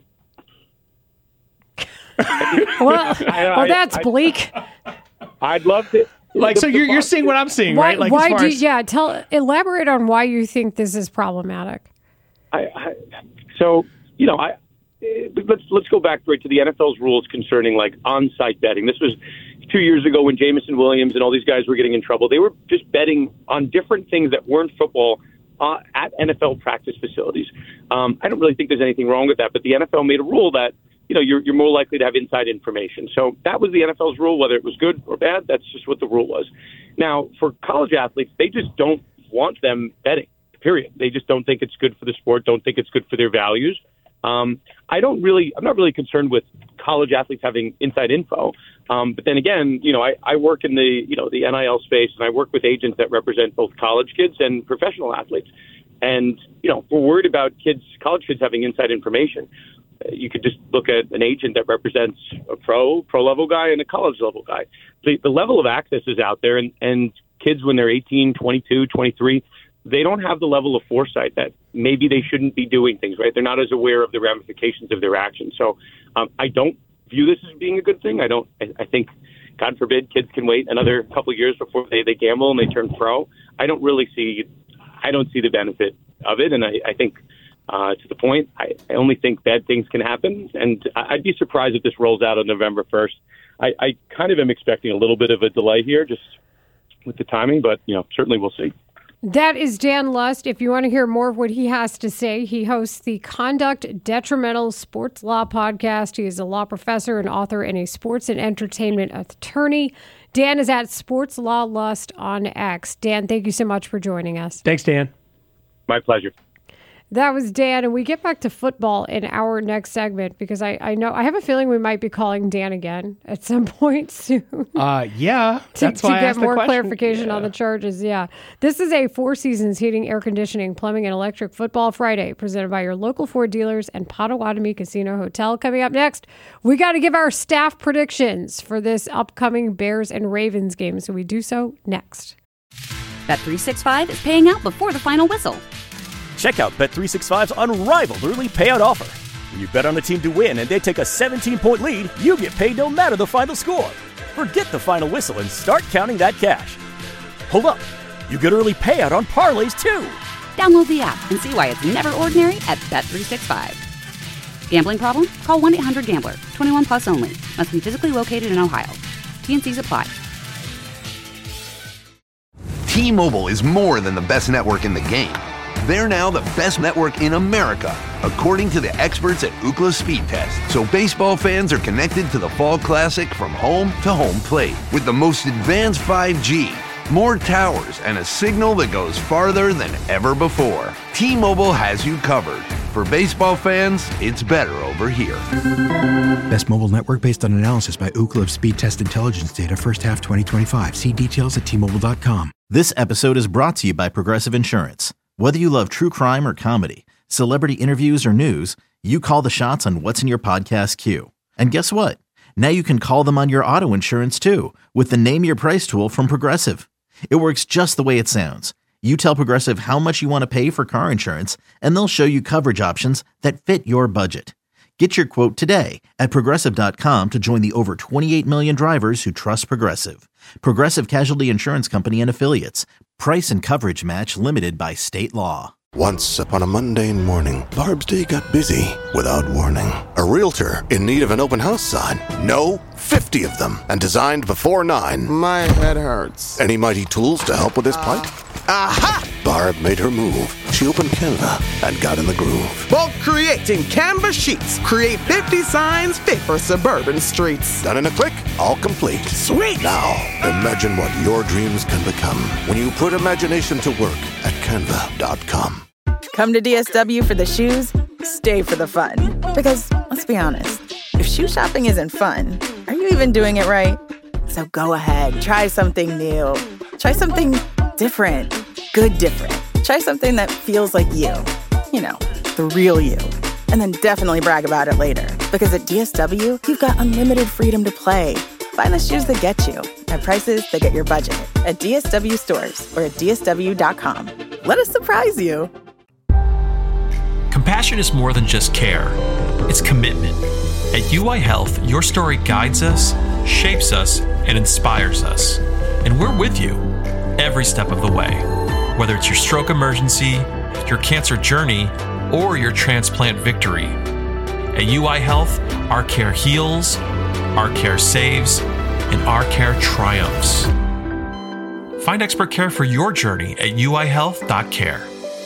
G: well, I, well, that's
Q: I,
G: bleak.
Q: I'd love to.
I: Like,
Q: the,
I: so you're you're seeing what I'm seeing,
G: why,
I: right? Like,
G: why
I: as far
G: do
I: as,
G: yeah? Tell elaborate on why you think this is problematic.
Q: I, I so you know I. Let's let's go back right to the N F L's rules concerning like on-site betting. This was two years ago when Jameson Williams and all these guys were getting in trouble. They were just betting on different things that weren't football uh, at N F L practice facilities. Um, I don't really think there's anything wrong with that, but the N F L made a rule that, you know, you're, you're more likely to have inside information. So that was the N F L's rule, whether it was good or bad. That's just what the rule was. Now, for college athletes, they just don't want them betting, period. They just don't think it's good for the sport, don't think it's good for their values. Um, I don't really, I'm not really concerned with college athletes having inside info. Um, but then again, you know, I, I work in the, you know, the N I L space, and I work with agents that represent both college kids and professional athletes. And, you know, we're worried about kids, college kids having inside information. Uh, you could just look at an agent that represents a pro, pro level guy and a college level guy. The, the level of access is out there, and, and kids when they're eighteen, twenty-two, twenty-three, they don't have the level of foresight that maybe they shouldn't be doing things, right? They're not as aware of the ramifications of their actions. So um, I don't view this as being a good thing. I don't. I, I think, God forbid, kids can wait another couple of years before they, they gamble and they turn pro. I don't really see. I don't see the benefit of it, and I, I think. Uh, to the point, I, I only think bad things can happen, and I'd be surprised if this rolls out on November first. I, I kind of am expecting a little bit of a delay here, just with the timing, but you know, certainly we'll see.
G: That is Dan Lust. If you want to hear more of what he has to say, he hosts the Conduct Detrimental Sports Law podcast. He is a law professor and author and a sports and entertainment attorney. Dan is at Sports Law Lust on X. Dan, thank you so much for joining us.
I: Thanks, Dan.
Q: My pleasure.
G: That was Dan, and we get back to football in our next segment because I, I know I have a feeling we might be calling Dan again at some point soon.
I: Uh, yeah,
G: to,
I: that's
G: to
I: why I
G: get
I: asked
G: more
I: the question.
G: clarification
I: Yeah.
G: on the charges. Yeah, this is a Four Seasons Heating, Air Conditioning, Plumbing, and Electric Football Friday presented by your local Ford dealers and Potawatomi Casino Hotel. Coming up next, we got to give our staff predictions for this upcoming Bears and Ravens game, so we do so next.
A: Bet three sixty-five is paying out before the final whistle.
B: Check out Bet three sixty-five's unrivaled early payout offer. When you bet on a team to win and they take a seventeen-point lead, you get paid no matter the final score. Forget the final whistle and start counting that cash. Hold up. You get early payout on parlays, too.
A: Download the app and see why it's never ordinary at Bet three sixty-five. Gambling problem? Call one eight hundred gambler. twenty-one plus only. Must be physically located in Ohio. T N Cs apply.
C: T-Mobile is more than the best network in the game. They're now the best network in America, according to the experts at Ookla Speed Test. So baseball fans are connected to the Fall Classic from home to home plate with the most advanced five G, more towers, and a signal that goes farther than ever before. T-Mobile has you covered. For baseball fans, it's better over here.
D: Best mobile network based on analysis by Ookla of Speed Test Intelligence data first half twenty twenty-five. See details at T Mobile dot com.
E: This episode is brought to you by Progressive Insurance. Whether you love true crime or comedy, celebrity interviews or news, you call the shots on what's in your podcast queue. And guess what? Now you can call them on your auto insurance too with the Name Your Price tool from Progressive. It works just the way it sounds. You tell Progressive how much you want to pay for car insurance, and they'll show you coverage options that fit your budget. Get your quote today at Progressive dot com to join the over twenty-eight million drivers who trust Progressive. Progressive Casualty Insurance Company and Affiliates. Price and coverage match limited by state law.
L: Once upon a mundane morning, Barb's day got busy without warning. A realtor in need of an open house sign. No, fifty of them, and designed before nine.
F: My head hurts.
L: Any mighty tools to help with his plight? Aha! Barb made her move. She opened Canva and got in the groove.
F: Bulk creating Canva sheets. Create fifty signs fit for suburban streets.
L: Done in a click, all complete.
F: Sweet!
L: Now, imagine what your dreams can become when you put imagination to work at Canva dot com.
R: Come to D S W for the shoes, stay for the fun. Because, let's be honest, if shoe shopping isn't fun, are you even doing it right? So go ahead, try something new. Try something different. Good different. Try something that feels like you. You know, the real you. And then definitely brag about it later. Because at D S W, you've got unlimited freedom to play. Find the shoes that get you at prices that get your budget at D S W stores or at D S W dot com. Let us surprise you.
S: Compassion is more than just care. It's commitment. At U I Health, your story guides us, shapes us, and inspires us. And we're with you every step of the way. Whether it's your stroke emergency, your cancer journey, or your transplant victory. At U I Health, our care heals, our care saves, and our care triumphs. Find expert care for your journey at U I health dot care.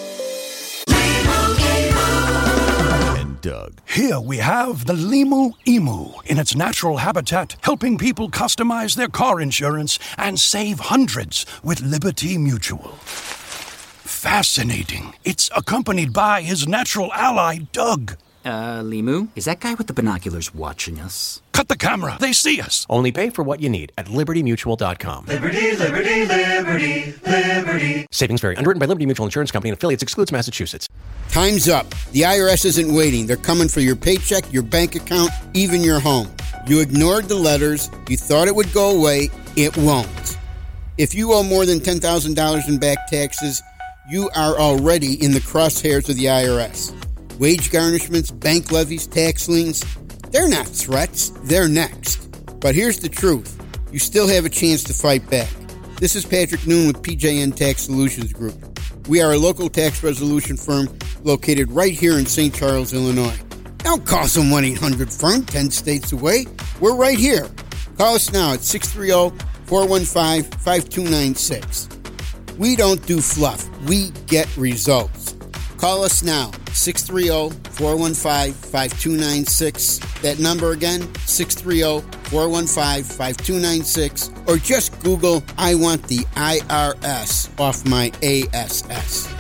T: Doug. Here we have the Limu Emu in its natural habitat, helping people customize their car insurance and save hundreds with Liberty Mutual. Fascinating. It's accompanied by his natural ally, Doug.
U: Uh, Limu? Is that guy with the binoculars watching us?
T: Cut the camera. They see us.
V: Only pay for what you need at Liberty Mutual dot com.
W: Liberty, Liberty, Liberty, Liberty.
V: Savings vary. Underwritten by Liberty Mutual Insurance Company and affiliates. Excludes Massachusetts.
X: Time's up. The I R S isn't waiting. They're coming for your paycheck, your bank account, even your home. You ignored the letters. You thought it would go away. It won't. If you owe more than ten thousand dollars in back taxes, you are already in the crosshairs of the I R S. Wage garnishments, bank levies, tax liens, They're not threats, they're next. But here's the truth. You still have a chance to fight back. This is Patrick Noon with P J N Tax Solutions Group. We are a local tax resolution firm located right here in Saint Charles, Illinois. Don't call some one eight hundred firm ten states away. We're right here. Call us now at six three zero, four one five, five two nine six. We don't do fluff. We get results. Call us now, six three zero, four one five, five two nine six. That number again, six three zero, four one five, five two nine six. Or just Google, I want the I R S off my A S S.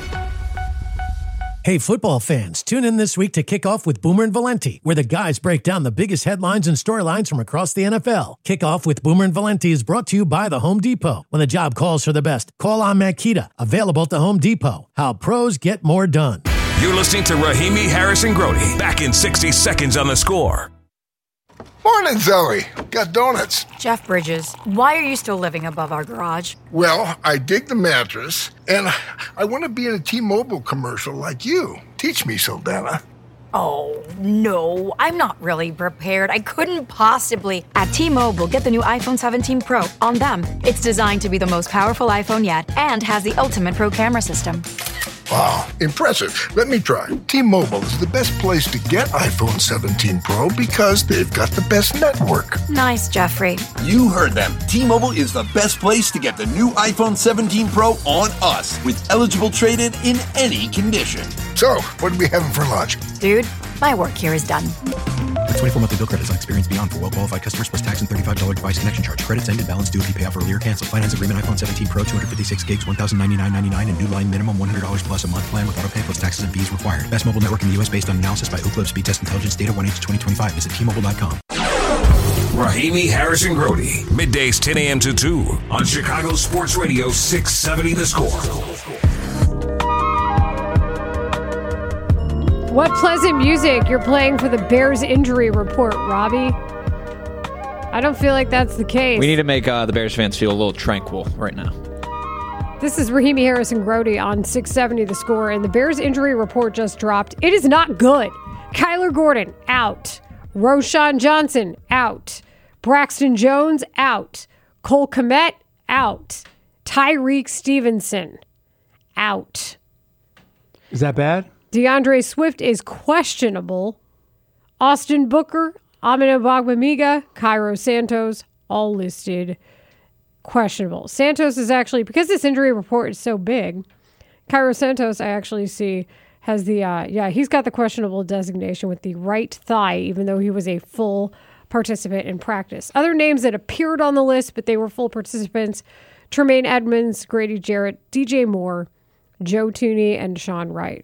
H: Hey, football fans, tune in this week to kick off with Boomer and Valenti, where the guys break down the biggest headlines and storylines from across the N F L. Kickoff with Boomer and Valenti is brought to you by the Home Depot. When the job calls for the best, call on Makita, available at the Home Depot. How pros get more done.
P: You're listening to Rahimi Harrison Grody. Back in sixty seconds on The Score.
K: Morning, Zoe. Got donuts.
M: Jeff Bridges, why are you still living above our garage?
K: Well, I dig the mattress, and I want to be in a T-Mobile commercial like you. Teach me, Saldana.
M: Oh, no, I'm not really prepared. I couldn't possibly. At T-Mobile, get the new iPhone seventeen Pro on them. It's designed to be the most powerful iPhone yet and has the ultimate pro camera system.
K: Wow, impressive. Let me try. T-Mobile is the best place to get iPhone seventeen Pro because they've got the best network.
M: Nice, Jeffrey.
N: You heard them. T-Mobile is the best place to get the new iPhone seventeen Pro on us with eligible trade-in in any condition.
K: So, what are we having for lunch?
M: Dude, my work here is done.
D: With twenty-four monthly bill credits on Experience Beyond for well-qualified customers plus tax and thirty-five dollars device connection charge. Credits ended. Balance due if you pay off early or cancel. Finance agreement iPhone seventeen Pro, two hundred fifty-six gigs, one thousand ninety-nine ninety-nine, and new line minimum one hundred dollars plus a month plan with auto pay plus taxes and fees required. Best mobile network in the U S based on analysis by Ookla Speed Test Intelligence data one H twenty twenty-five. Visit T Mobile dot com.
P: Rahimi Harrison Grody. Middays ten a.m. to two on Chicago Sports Radio six seventy The Score.
G: What pleasant music you're playing for the Bears injury report, Robbie. I don't feel like that's the case.
Y: We need to make uh, the Bears fans feel a little tranquil right now.
G: This is Rahimi Harrison Grody on six seventy The Score, and the Bears injury report just dropped. It is not good. Kyler Gordon, out. Roschon Johnson, out. Braxton Jones, out. Cole Kmet, out. Tyreek Stevenson, out.
I: Is that bad?
G: DeAndre Swift is questionable. Austin Booker, Amina Bagbamiga, Cairo Santos, all listed questionable. Santos is actually, because this injury report is so big, Cairo Santos I actually see has the, uh, yeah, he's got the questionable designation with the right thigh, even though he was a full participant in practice. Other names that appeared on the list, but they were full participants, Tremaine Edmonds, Grady Jarrett, D J Moore, Joe Thuney, and Sean Wright.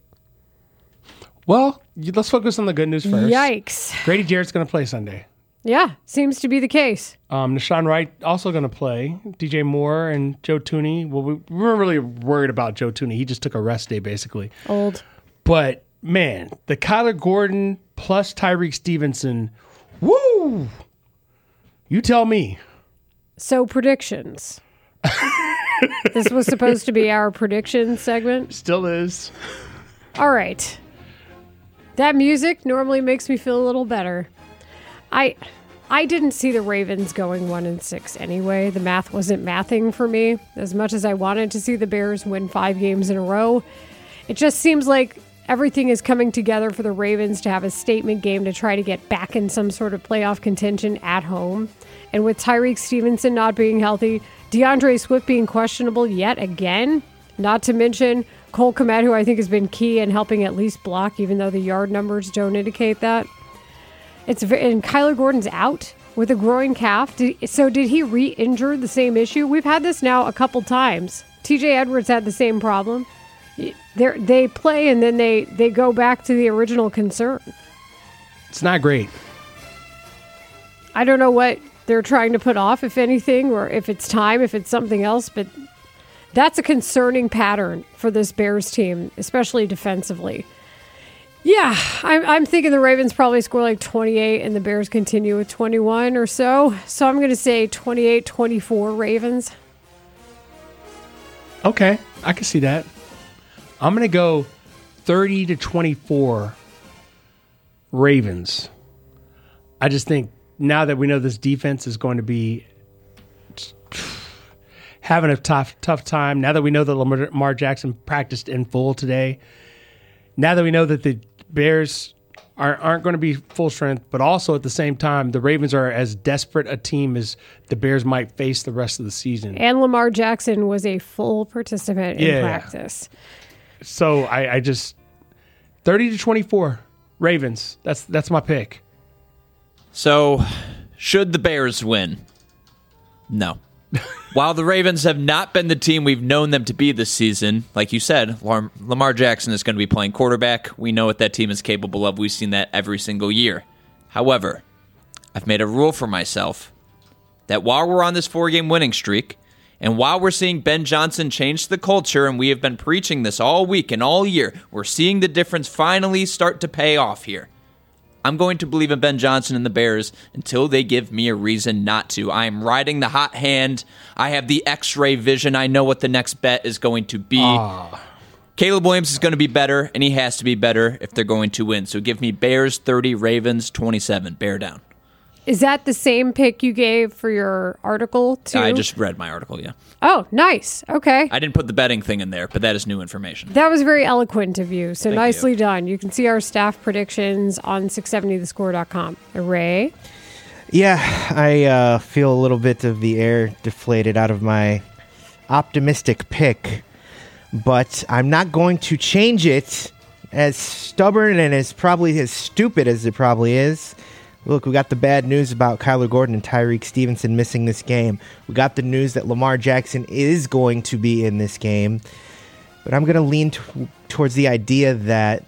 I: Well, let's focus on the good news first.
G: Yikes.
I: Grady Jarrett's going to play Sunday.
G: Yeah, seems to be the case.
I: Um, Nashawn Wright also going to play. D J Moore and Joe Thuney. Well, we, we weren't really worried about Joe Thuney. He just took a rest day, basically.
G: Old.
I: But, man, the Kyler Gordon plus Tyreek Stevenson, woo! You tell me.
G: So, predictions. This was supposed to be our prediction segment.
I: Still is.
G: All right. That music normally makes me feel a little better. I I didn't see the Ravens going one and six anyway. The math wasn't mathing for me. As much as I wanted to see the Bears win five games in a row, it just seems like everything is coming together for the Ravens to have a statement game to try to get back in some sort of playoff contention at home. And with Tyreek Stevenson not being healthy, DeAndre Swift being questionable yet again, not to mention Cole Kmet, who I think has been key in helping at least block, even though the yard numbers don't indicate that. It's and Kyler Gordon's out with a groin calf. Did, so did he re-injure the same issue? We've had this now a couple times. T J Edwards had the same problem. They're, they play and then they, they go back to the original concern.
I: It's not great.
G: I don't know what they're trying to put off, if anything, or if it's time, if it's something else, but that's a concerning pattern for this Bears team, especially defensively. Yeah, I'm, I'm thinking the Ravens probably score like twenty-eight and the Bears continue with twenty-one or so. So I'm going to say twenty-eight twenty-four Ravens.
I: Okay, I can see that. I'm going to go thirty to twenty-four Ravens. I just think now that we know this defense is going to be having a tough, tough time, now that we know that Lamar Jackson practiced in full today, now that we know that the Bears are, aren't going to be full strength, but also at the same time, the Ravens are as desperate a team as the Bears might face the rest of the season.
G: And Lamar Jackson was a full participant in
I: yeah,
G: practice.
I: So I, I just thirty to twenty-four Ravens. That's that's my pick.
Y: So, should the Bears win? No. While the Ravens have not been the team we've known them to be this season, like you said, Lam- Lamar Jackson is going to be playing quarterback. We know what that team is capable of. We've seen that every single year. However, I've made a rule for myself that while we're on this four-game winning streak, and while we're seeing Ben Johnson change the culture, and we have been preaching this all week and all year, we're seeing the difference finally start to pay off here. I'm going to believe in Ben Johnson and the Bears until they give me a reason not to. I am riding the hot hand. I have the X-ray vision. I know what the next bet is going to be. Oh. Caleb Williams is going to be better, and he has to be better if they're going to win. So give me Bears thirty, Ravens twenty-seven. Bear down.
G: Is that the same pick you gave for your article, too?
Y: I just read my article, yeah.
G: Oh, nice. Okay.
Y: I didn't put the betting thing in there, but that is new information.
G: That was very eloquent of you, so
Y: Thank
G: nicely
Y: you.
G: done. You can see our staff predictions on six seventy the score dot com. Ray?
A: Yeah, I uh, feel a little bit of the air deflated out of my optimistic pick, but I'm not going to change it. As stubborn and as probably as stupid as it probably is, look, we got the bad news about Kyler Gordon and Tyreek Stevenson missing this game. We got the news that Lamar Jackson is going to be in this game. But I'm going to lean t- towards the idea that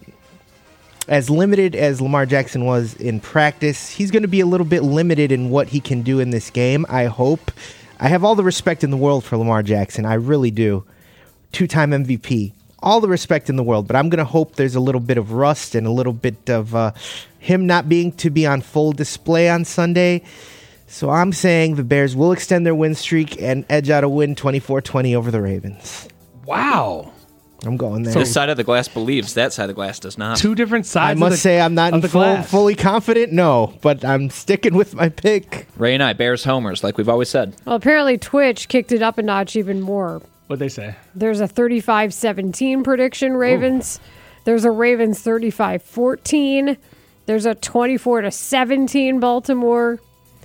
A: as limited as Lamar Jackson was in practice, he's going to be a little bit limited in what he can do in this game, I hope. I have all the respect in the world for Lamar Jackson. I really do. Two-time M V P. All the respect in the world, but I'm going to hope there's a little bit of rust and a little bit of uh, him not being to be on full display on Sunday. So I'm saying the Bears will extend their win streak and edge out a win twenty-four twenty over the Ravens.
I: Wow.
A: I'm going there.
Y: This side of the glass believes, that side of the glass does not.
I: Two different sides
A: I must
I: of the,
A: say I'm not
I: of the
A: full,
I: glass.
A: fully confident, no, but I'm sticking with my pick.
Y: Ray and I, Bears homers, like we've always said.
G: Well, apparently Twitch kicked it up a notch even more.
I: What'd they say?
G: There's a thirty-five seventeen prediction, Ravens. Ooh. There's a Ravens thirty-five fourteen. There's a twenty-four to seventeen Baltimore.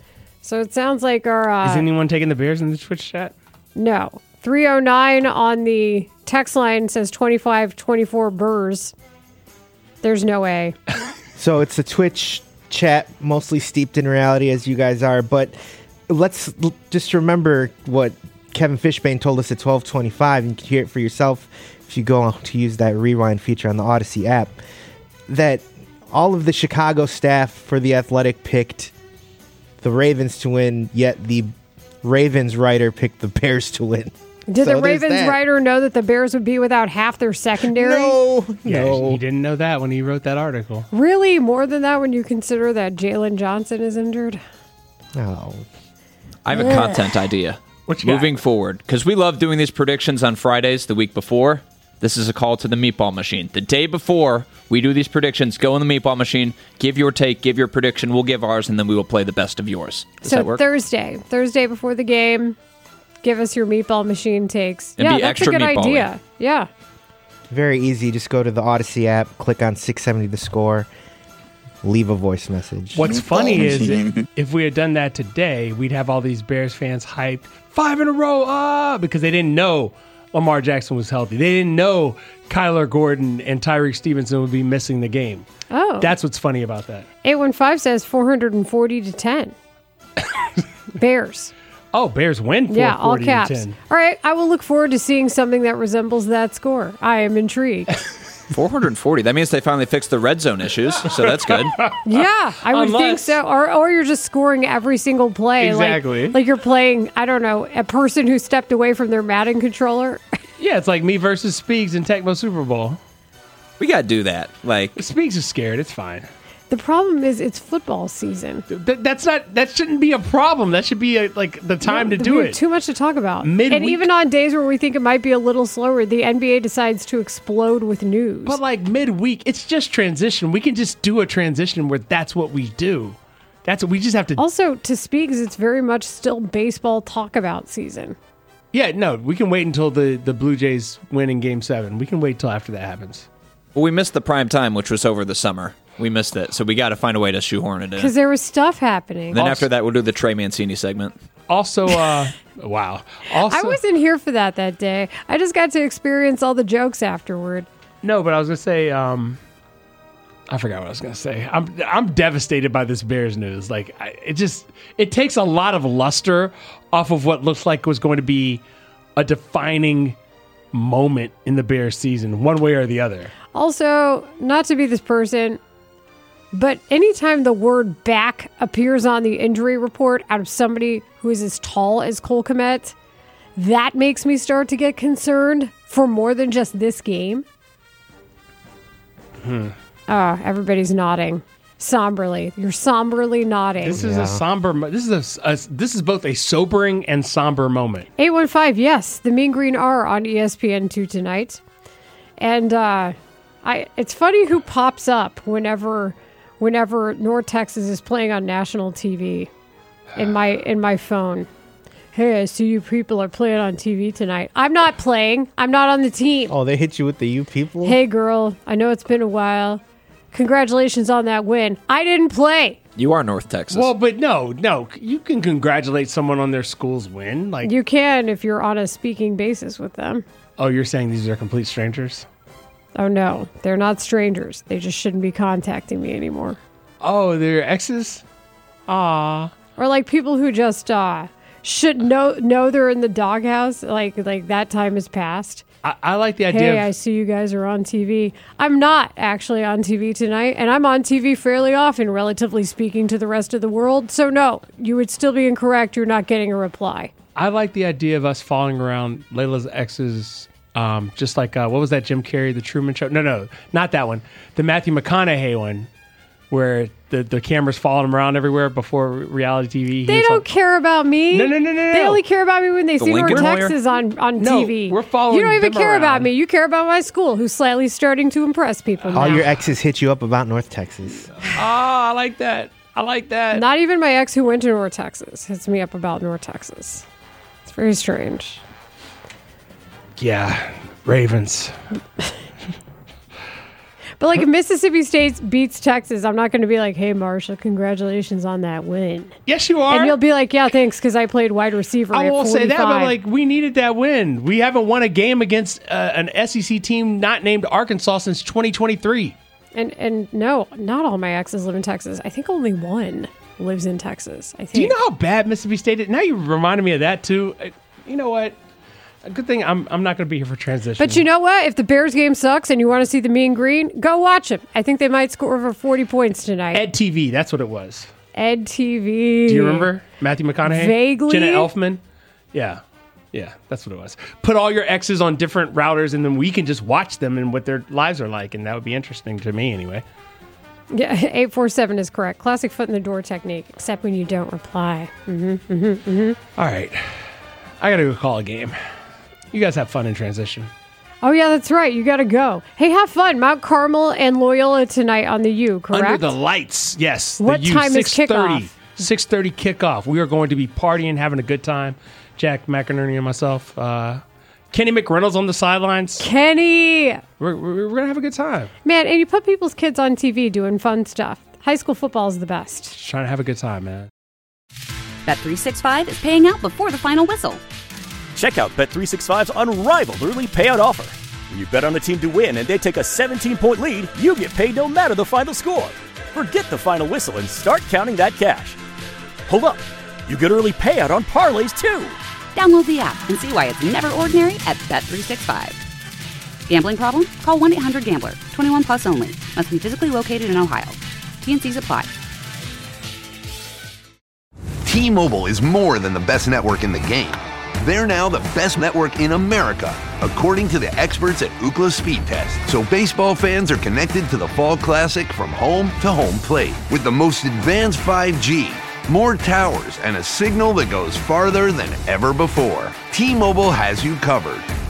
G: So it sounds like our... Uh,
I: Is anyone taking the Bears in the Twitch chat?
G: No. three oh nine on the text line says twenty-five twenty-four Burrs. There's no way.
A: So it's a Twitch chat, mostly steeped in reality as you guys are, but let's l- just remember what Kevin Fishbane told us at twelve twenty-five. You can hear it for yourself if you go to use that rewind feature on the Odyssey app, that all of the Chicago staff for The Athletic picked the Ravens to win, yet the Ravens writer picked the Bears to win.
G: Did
A: so
G: the Ravens writer know that the Bears would be without half their secondary?
A: No,
I: yeah,
A: no.
I: He didn't know that when he wrote that article.
G: Really? More than that when you consider that Jalen Johnson is injured?
A: No.
Y: I have a
G: Ugh.
Y: content idea.
I: What you
Y: Moving
I: got?
Y: forward, because we love doing these predictions on Fridays the week before. This is a call to the meatball machine. The day before we do these predictions, go in the meatball machine, give your take, give your prediction, we'll give ours, and then we will play the best of yours. Does
G: so
Y: that work?
G: Thursday, Thursday before the game, give us your meatball machine takes.
Y: And
G: yeah,
Y: be
G: that's
Y: extra
G: a good
Y: meatball-y.
G: idea. Yeah.
A: Very easy. Just go to the Odyssey app, click on six seventy The Score, leave a voice message.
I: What's funny is if we had done that today, we'd have all these Bears fans hyped five in a row, ah, because they didn't know Lamar Jackson was healthy. They didn't know Kyler Gordon and Tyreek Stevenson would be missing the game.
G: Oh.
I: That's what's funny about that.
G: eight one five says four hundred forty to ten. Bears.
I: Oh, Bears win four forty
G: Yeah, all
I: to
G: caps.
I: ten.
G: All right, I will look forward to seeing something that resembles that score. I am intrigued.
Y: four hundred forty. That means they finally fixed the red zone issues, so that's good.
G: Yeah, I would think
Y: Unless-
G: so. Or or you're just scoring every single play.
I: Exactly.
G: Like, like you're playing, I don't know, a person who stepped away from their Madden controller.
I: Yeah, it's like me versus Speaks in Tecmo Super Bowl.
Y: We got to do that. Like
I: Speaks is scared. It's fine.
G: The problem is it's football season.
I: Th- that's not. That shouldn't be a problem. That should be a, like the time to do
G: We have
I: it.
G: Too much to talk about.
I: Midweek-
G: And even on days where we think it might be a little slower, the N B A decides to explode with news.
I: But like midweek, it's just transition. We can just do a transition where that's what we do. That's we just have to.
G: Also, to speak, because it's very much still baseball talk about season.
I: Yeah, no, we can wait until the, the Blue Jays win in Game Seven. We can wait till after that happens.
Y: Well, we missed the prime time, which was over the summer. We missed it, so we got to find a way to shoehorn it in.
G: Because there was stuff happening.
Y: Then also, after that, we'll do the Trey Mancini segment.
I: Also, uh, wow. Also,
G: I wasn't here for that that day. I just got to experience all the jokes afterward.
I: No, but I was gonna say, um, I forgot what I was gonna say. I'm I'm devastated by this Bears news. Like, I, it just it takes a lot of luster off of what looks like was going to be a defining moment in the Bears season, one way or the other.
G: Also, not to be this person, but anytime the word back appears on the injury report out of somebody who is as tall as Cole Kmet, that makes me start to get concerned for more than just this game.
I: Hmm.
G: Oh, everybody's nodding somberly. You're somberly nodding.
I: This is yeah. a somber. This is a, a. This is both a sobering and somber moment.
G: eight one five, yes, the Mean Green are on E S P N two tonight, and uh, I. It's funny who pops up whenever, whenever North Texas is playing on national T V, in my in my phone. Hey, I see you people are playing on T V tonight. I'm not playing. I'm not on the team.
A: Oh, they hit you with the you people?
G: Hey, girl, I know it's been a while. Congratulations on that win. I didn't play.
Y: You are North Texas.
I: Well, but no, no. You can congratulate someone on their school's win. Like
G: you can if you're on a speaking basis with them.
I: Oh, you're saying these are complete strangers?
G: Oh, no. They're not strangers. They just shouldn't be contacting me anymore.
I: Oh, they're exes? Aw.
G: Or like people who just... uh should know know they're in the doghouse, like like that time has passed.
I: I, I like the idea.
G: Hey,
I: of,
G: I see you guys are on T V. I'm not actually on T V tonight, and I'm on T V fairly often, relatively speaking, to the rest of the world. So no, you would still be incorrect. You're not getting a reply.
I: I like the idea of us following around Layla's exes, um, just like uh, what was that Jim Carrey, The Truman Show? No, no, not that one. The Matthew McConaughey one. Where the, the cameras followed him around everywhere before reality T V.
G: They don't like, care about me.
I: No, no, no, no.
G: They only care about me when they the see North Texas on, on
I: no,
G: T V.
I: We're following
G: You don't even care
I: around.
G: about me. You care about my school, who's slightly starting to impress people
A: All
G: now.
A: your exes hit you up about North Texas.
I: Ah, I like that. I like that.
G: Not even my ex who went to North Texas hits me up about North Texas. It's very strange.
I: Yeah, Ravens.
G: But like if Mississippi State beats Texas, I'm not going to be like, hey, Marsha, congratulations on that win.
I: Yes, you are.
G: And you'll be like, yeah, thanks, because I played wide receiver
I: I
G: at
I: won't
G: forty-five.
I: say that, but like we needed that win. We haven't won a game against uh, an S E C team not named Arkansas since twenty twenty-three.
G: And and no, not all my exes live in Texas. I think only one lives in Texas. I think.
I: Do you know how bad Mississippi State is? Now you reminded me of that too. You know what? A good thing I'm I'm not going to be here for transition.
G: But you know what? If the Bears game sucks and you want to see the Mean Green, go watch it. I think they might score over forty points tonight.
I: Ed T V, that's what it was.
G: Ed T V.
I: Do you remember Matthew McConaughey?
G: Vaguely.
I: Jenna Elfman. Yeah, yeah, that's what it was. Put all your exes on different routers, and then we can just watch them and what their lives are like, and that would be interesting to me anyway.
G: Yeah, eight four seven is correct. Classic foot in the door technique, except when you don't reply. Mm-hmm, mm-hmm, mm-hmm.
I: All right, I got to go call a game. You guys have fun in transition.
G: Oh, yeah, that's right. You got to go. Hey, have fun. Mount Carmel and Loyola tonight on the U, correct?
I: Under the lights, yes.
G: What
I: the U,
G: time is kickoff?
I: six thirty kickoff. We are going to be partying, having a good time. Jack McInerney and myself. Uh, Kenny McReynolds on the sidelines.
G: Kenny!
I: We're, we're, we're going to have a good time.
G: Man, and you put people's kids on T V doing fun stuff. High school football is the best.
I: Just trying to have a good time, man.
B: Bet three sixty-five is paying out before the final whistle.
C: Check out Bet three sixty-five's unrivaled early payout offer. When you bet on a team to win and they take a seventeen-point lead, you get paid no matter the final score. Forget the final whistle and start counting that cash. Hold up. You get early payout on parlays, too.
B: Download the app and see why it's never ordinary at Bet three sixty-five. Gambling problem? Call one eight hundred gambler. twenty-one plus only. Must be physically located in Ohio. T and C's apply.
J: T-Mobile is more than the best network in the game. They're now the best network in America, according to the experts at Ookla Speed Test. So baseball fans are connected to the Fall Classic from home to home plate with the most advanced five G, more towers, and a signal that goes farther than ever before. T-Mobile has you covered.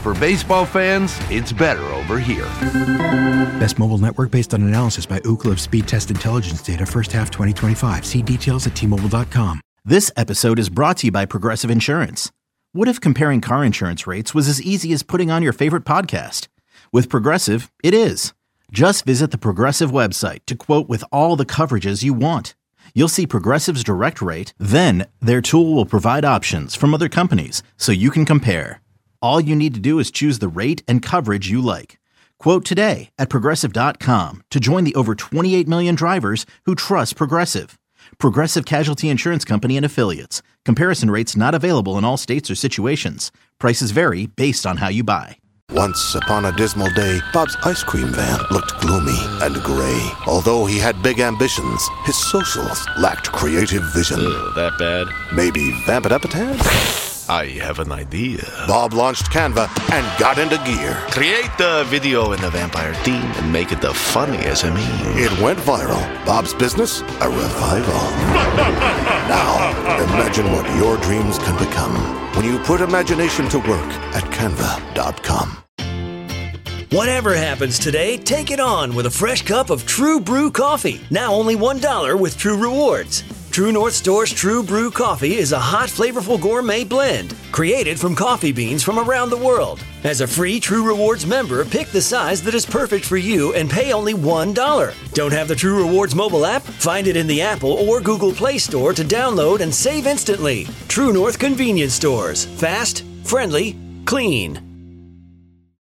J: For baseball fans, it's better over here.
D: Best mobile network based on analysis by Ookla of speed test intelligence data first half twenty twenty-five. See details at T Mobile dot com.
E: This episode is brought to you by Progressive Insurance. What if comparing car insurance rates was as easy as putting on your favorite podcast? With Progressive, it is. Just visit the Progressive website to quote with all the coverages you want. You'll see Progressive's direct rate, then their tool will provide options from other companies so you can compare. All you need to do is choose the rate and coverage you like. Quote today at Progressive dot com to join the over twenty-eight million drivers who trust Progressive. Progressive Casualty Insurance Company and Affiliates. Comparison rates not available in all states or situations. Prices vary based on how you buy.
F: Once upon a dismal day, Bob's ice cream van looked gloomy and gray. Although he had big ambitions, his socials lacked creative vision.
L: Ugh, that bad?
F: Maybe vamp it up a tad?
L: I have an idea.
F: Bob launched Canva and got into gear.
L: Create the video in the vampire theme and make it the funniest of me.
F: It went viral. Bob's business, a revival. Now, imagine what your dreams can become when you put imagination to work at canva dot com.
O: Whatever happens today, take it on with a fresh cup of True Brew coffee. Now only one dollar with True Rewards. True North Store's True Brew coffee is a hot, flavorful gourmet blend created from coffee beans from around the world. As a free True Rewards member, pick the size that is perfect for you and pay only one dollar. Don't have the True Rewards mobile app? Find it in the Apple or Google Play Store to download and save instantly. True North Convenience Stores. Fast, friendly, clean.